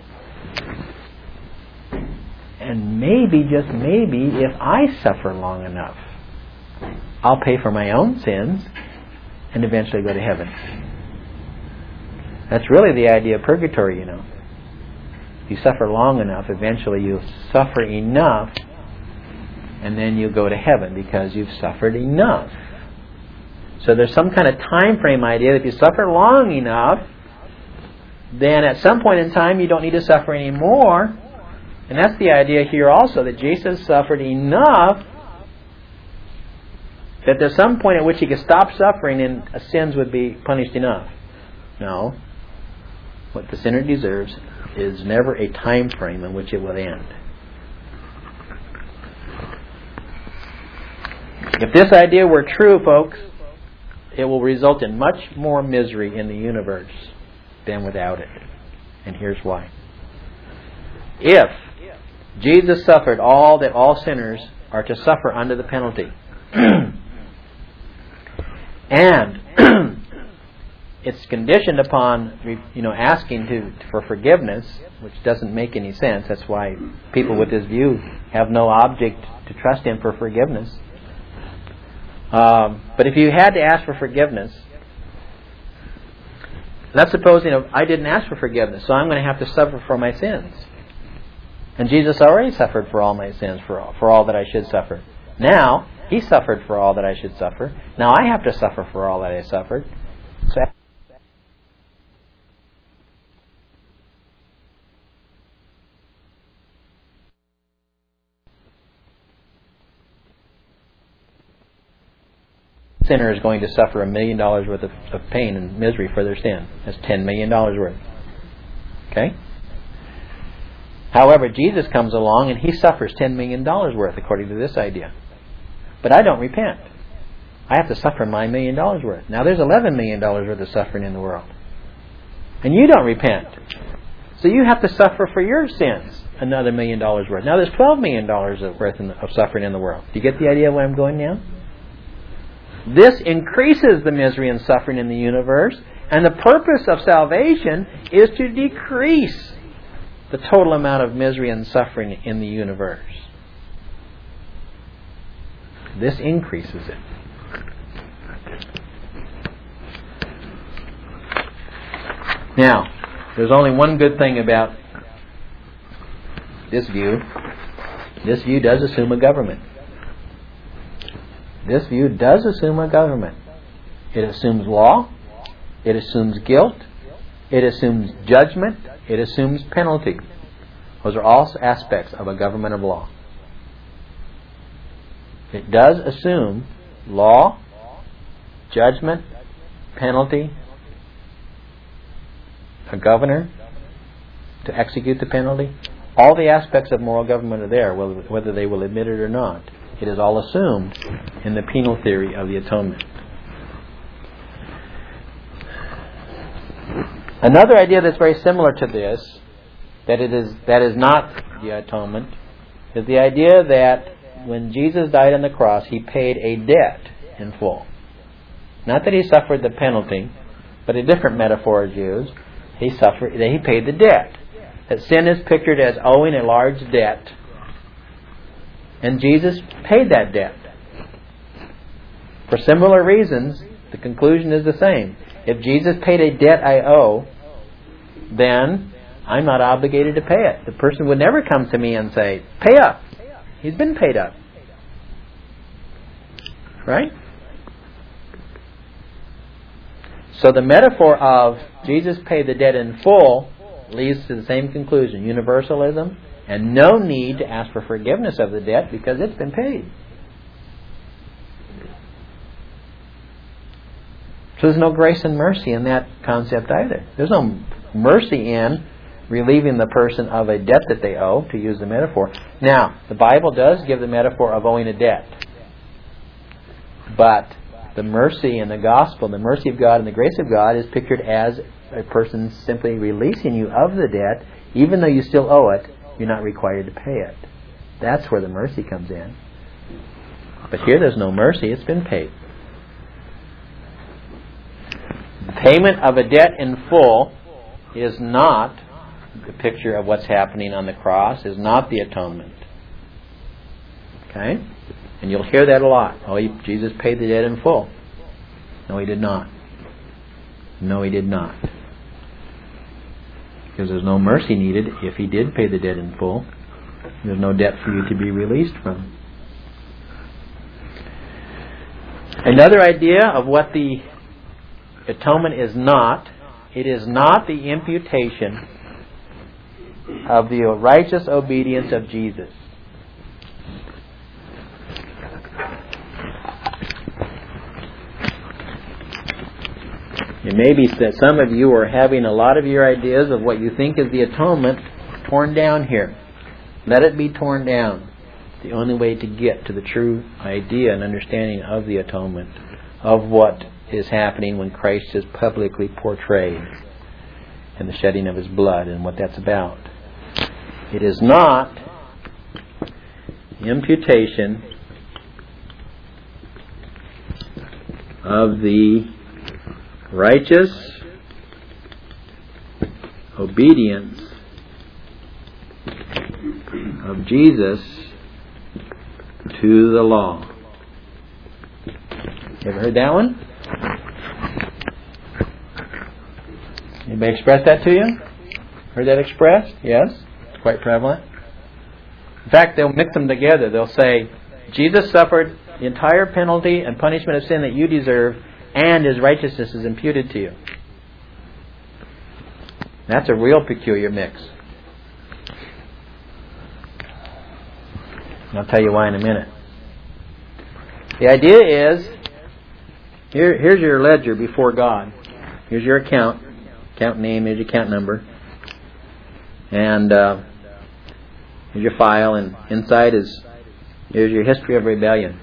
And maybe, just maybe, if I suffer long enough, I'll pay for my own sins and eventually go to heaven. That's really the idea of purgatory, you know. If you suffer long enough, eventually you'll suffer enough and then you'll go to heaven because you've suffered enough. So there's some kind of time frame idea that if you suffer long enough, then at some point in time you don't need to suffer anymore And that's the idea here also, that Jesus suffered enough that there's some point at which he could stop suffering and sins would be punished enough. No. What the sinner deserves is never a time frame in which it will end. If this idea were true, folks, it will result in much more misery in the universe than without it. And here's why. If Jesus suffered all that all sinners are to suffer under the penalty, and it's conditioned upon, you know, asking to for forgiveness, which doesn't make any sense. That's why people with this view have no object to trust in for forgiveness. Um, but if you had to ask for forgiveness, let's suppose, you know, I didn't ask for forgiveness, so I'm going to have to suffer for my sins. And Jesus already suffered for all my sins, for all, for all that I should suffer. Now, He suffered for all that I should suffer. Now I have to suffer for all that I suffered. So sinner is going to suffer a million dollars worth of, of pain and misery for their sin. That's ten million dollars worth. Okay? However, Jesus comes along and He suffers ten million dollars worth according to this idea. But I don't repent. I have to suffer my million dollars worth. Now there's eleven million dollars worth of suffering in the world. And you don't repent. So you have to suffer for your sins another million dollars worth. Now there's twelve million dollars worth of suffering in the world. Do you get the idea of where I'm going now? This increases the misery and suffering in the universe, and the purpose of salvation is to decrease the total amount of misery and suffering in the universe. This increases it. Now, there's only one good thing about this view. This view does assume a government. This view does assume a government. It assumes law. It assumes guilt. It assumes judgment. It assumes penalty. Those are all aspects of a government of law. It does assume law, judgment, penalty, a governor to execute the penalty. All the aspects of moral government are there, whether they will admit it or not. It is all assumed in the penal theory of the atonement. Another idea that's very similar to this, that it is that is not the atonement, is the idea that when Jesus died on the cross, He paid a debt in full. Not that He suffered the penalty, but a different metaphor is used. He suffered that He paid the debt. That sin is pictured as owing a large debt, and Jesus paid that debt. For similar reasons, the conclusion is the same. If Jesus paid a debt I owe, then I'm not obligated to pay it. The person would never come to me and say, pay up. He's been paid up. Right? So the metaphor of Jesus paid the debt in full leads to the same conclusion, universalism, and no need to ask for forgiveness of the debt because it's been paid. So there's no grace and mercy in that concept either. There's no mercy in relieving the person of a debt that they owe, to use the metaphor. Now, the Bible does give the metaphor of owing a debt. But the mercy in the gospel, the mercy of God and the grace of God is pictured as a person simply releasing you of the debt. Even though you still owe it, you're not required to pay it. That's where the mercy comes in. But here there's no mercy, it's been paid. The payment of a debt in full is not the picture of what's happening on the cross, is not the atonement. Okay? And you'll hear that a lot. Oh, he, Jesus paid the debt in full. No, He did not. No, He did not. Because there's no mercy needed if He did pay the debt in full. There's no debt for you to be released from. Another idea of what the atonement is not, it is not the imputation of the righteous obedience of Jesus. It may be that some of you are having a lot of your ideas of what you think is the atonement torn down here. Let it be torn down. The only way to get to the true idea and understanding of the atonement, of what is happening when Christ is publicly portrayed and the shedding of His blood and what that's about. It is not imputation of the righteous obedience of Jesus to the law. You ever heard that one? Anybody express that to you? Heard that expressed? Yes? It's quite prevalent. In fact, they'll mix them together. They'll say, Jesus suffered the entire penalty and punishment of sin that you deserve, and His righteousness is imputed to you. That's a real peculiar mix. And I'll tell you why in a minute. The idea is, here, here's your ledger before God. Here's your account. Account name, here's your account number. And uh, here's your file, and inside is, here's your history of rebellion.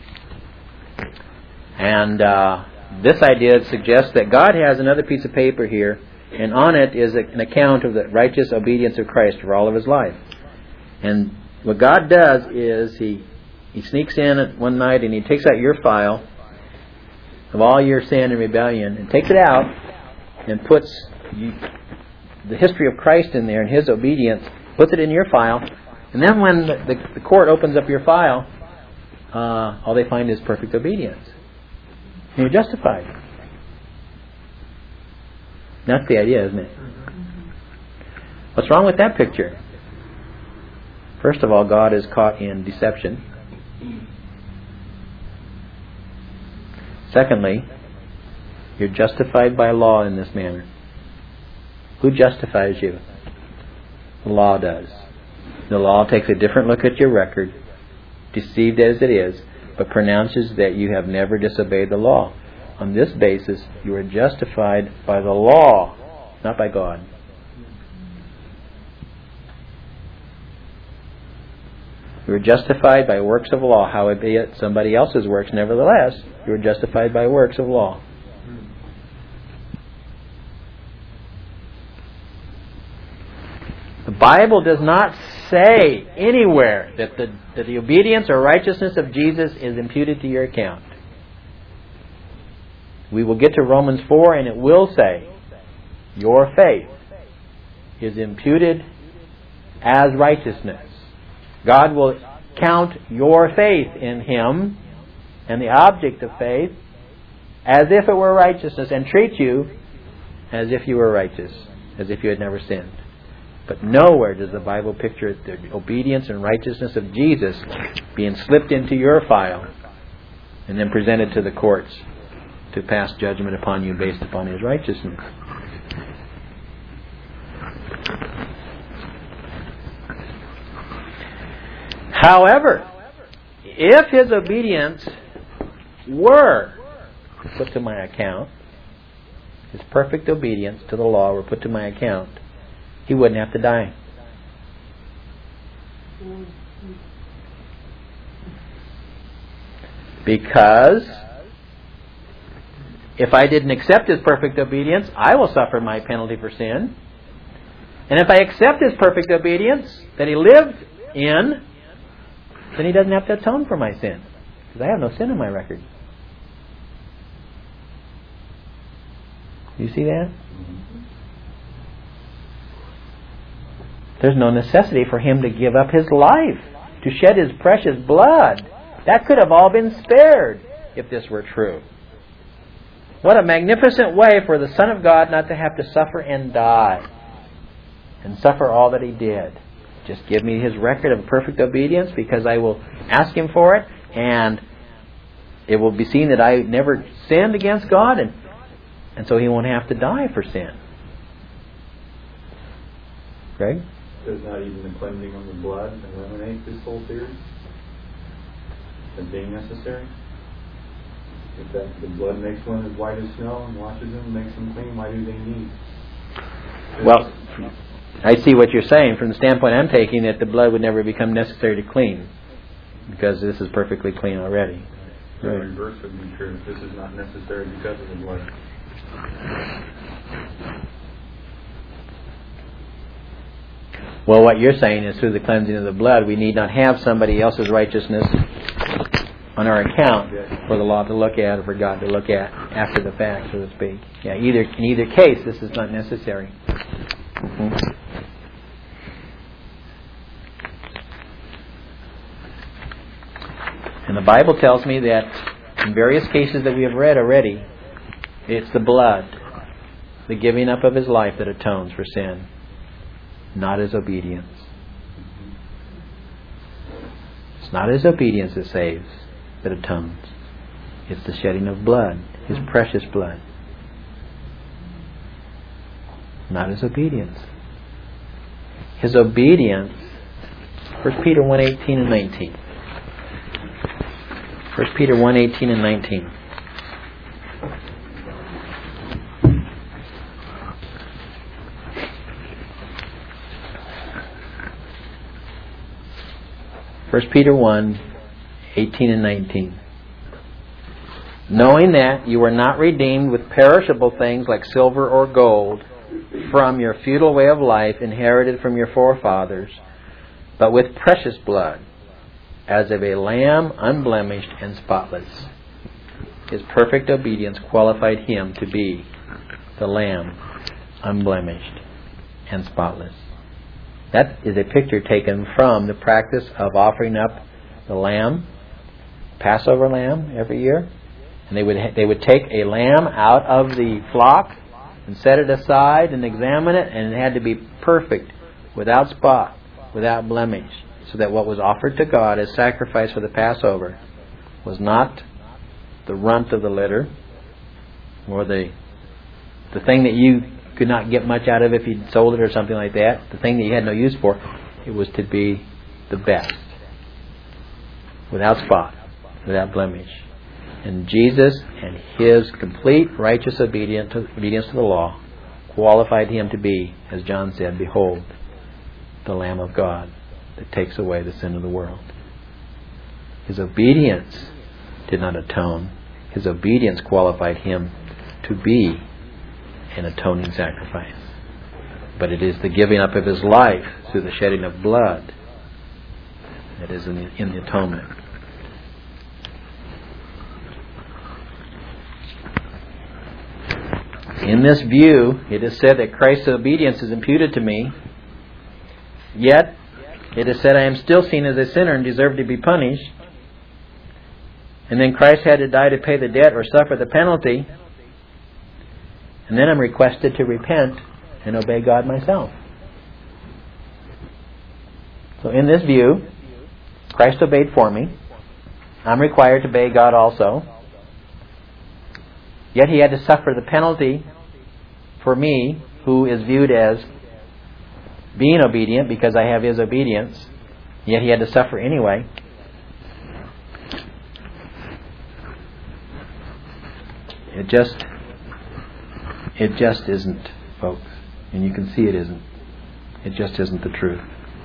And uh, this idea suggests that God has another piece of paper here, and on it is a, an account of the righteous obedience of Christ for all of His life. And what God does is He He sneaks in at one night and He takes out your file of all your sin and rebellion and takes it out and puts you, the history of Christ in there and His obedience, puts it in your file, and then when the, the, the court opens up your file, uh, all they find is perfect obedience. And you're justified. That's the idea, isn't it? What's wrong with that picture? First of all, God is caught in deception. Secondly, you're justified by law in this manner. Who justifies you? The law does. The law takes a different look at your record, deceived as it is, but pronounces that you have never disobeyed the law. On this basis, you are justified by the law, not by God. You are justified by works of law, howbeit somebody else's works. Nevertheless, you are justified by works of law. The Bible does not say anywhere that the, that the obedience or righteousness of Jesus is imputed to your account. We will get to Romans four and it will say, your faith is imputed as righteousness. God will count your faith in Him and the object of faith as if it were righteousness and treat you as if you were righteous, as if you had never sinned. But nowhere does the Bible picture the obedience and righteousness of Jesus being slipped into your file and then presented to the courts to pass judgment upon you based upon His righteousness. However, if His obedience were put to my account, His perfect obedience to the law were put to my account, He wouldn't have to die. Because if I didn't accept His perfect obedience, I will suffer my penalty for sin. And if I accept His perfect obedience that He lived in, then He doesn't have to atone for my sin. Because I have no sin in my record. You see that? There's no necessity for Him to give up His life, to shed His precious blood. That could have all been spared if this were true. What a magnificent way for the Son of God not to have to suffer and die. And suffer all that He did. Just give me His record of perfect obedience because I will ask Him for it, and it will be seen that I never sinned against God, and, and so He won't have to die for sin. Greg? Does not even the cleansing of the blood eliminate this whole theory as being necessary? If that the blood makes one as white as snow and washes them, makes them clean, why do they need? Well, I see what you're saying from the standpoint I'm taking, that the blood would never become necessary to clean because this is perfectly clean already. The Right. reverse would be true. This is not necessary because of the blood. Well, what you're saying is through the cleansing of the blood, we need not have somebody else's righteousness on our account for the law to look at or for God to look at after the fact, so to speak. Yeah, either in either case, this is not necessary. Mm-hmm. And the Bible tells me that in various cases that we have read already, it's the blood, the giving up of His life that atones for sin, not His obedience. It's not His obedience that saves, that atones. It's the shedding of blood, His precious blood. Not His obedience. His obedience, First Peter one eighteen and nineteen. First Peter one eighteen and nineteen. First Peter one eighteen and nineteen. Knowing that you were not redeemed with perishable things like silver or gold from your futile way of life inherited from your forefathers, but with precious blood, as of a lamb unblemished and spotless. His perfect obedience qualified Him to be the lamb unblemished and spotless. That is a picture taken from the practice of offering up the lamb, Passover lamb, every year. And they would ha- they would take a lamb out of the flock and set it aside and examine it, and it had to be perfect, without spot, without blemish, so that what was offered to God as sacrifice for the Passover was not the runt of the litter, or the the thing that you could not get much out of if you sold it or something like that, the thing that you had no use for. It was to be the best, without spot, without blemish. And Jesus and His complete righteous obedience to, obedience to the law qualified Him to be, as John said, behold, the Lamb of God that takes away the sin of the world. His obedience did not atone. His obedience qualified Him to be an atoning sacrifice. But it is the giving up of His life through the shedding of blood that is in the, in the atonement. In this view, it is said that Christ's obedience is imputed to me, yet it is said I am still seen as a sinner and deserve to be punished. And then Christ had to die to pay the debt or suffer the penalty. And then I'm requested to repent and obey God myself. So in this view, Christ obeyed for me. I'm required to obey God also. Yet He had to suffer the penalty for me, who is viewed as being obedient because I have His obedience. Yet He had to suffer anyway. It just, it just isn't, folks. And you can see it isn't. It just isn't the truth.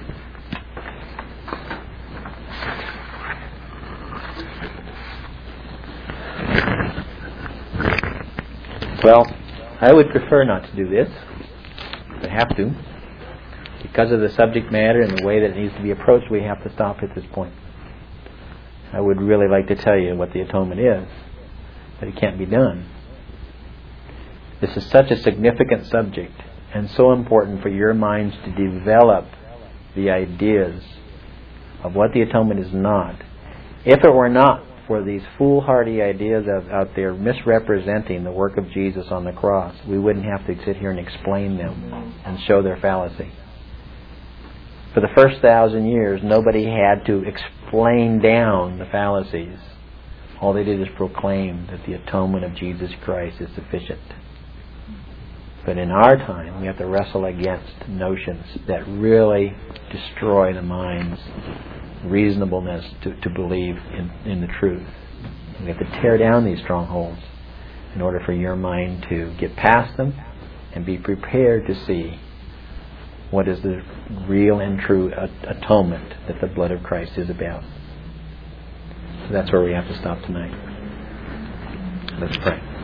Well, I would prefer not to do this, if I have to. Because of the subject matter and the way that it needs to be approached, we have to stop at this point. I would really like to tell you what the atonement is, but it can't be done. This is such a significant subject and so important for your minds to develop the ideas of what the atonement is not. If it were not for these foolhardy ideas of, out there misrepresenting the work of Jesus on the cross, we wouldn't have to sit here and explain them and show their fallacy. For the first thousand years, nobody had to explain down the fallacies. All they did is proclaim that the atonement of Jesus Christ is sufficient. But in our time, we have to wrestle against notions that really destroy the mind's reasonableness to, to believe in, in the truth. We have to tear down these strongholds in order for your mind to get past them and be prepared to see what is the real and true atonement that the blood of Christ is about. So that's where we have to stop tonight. Let's pray.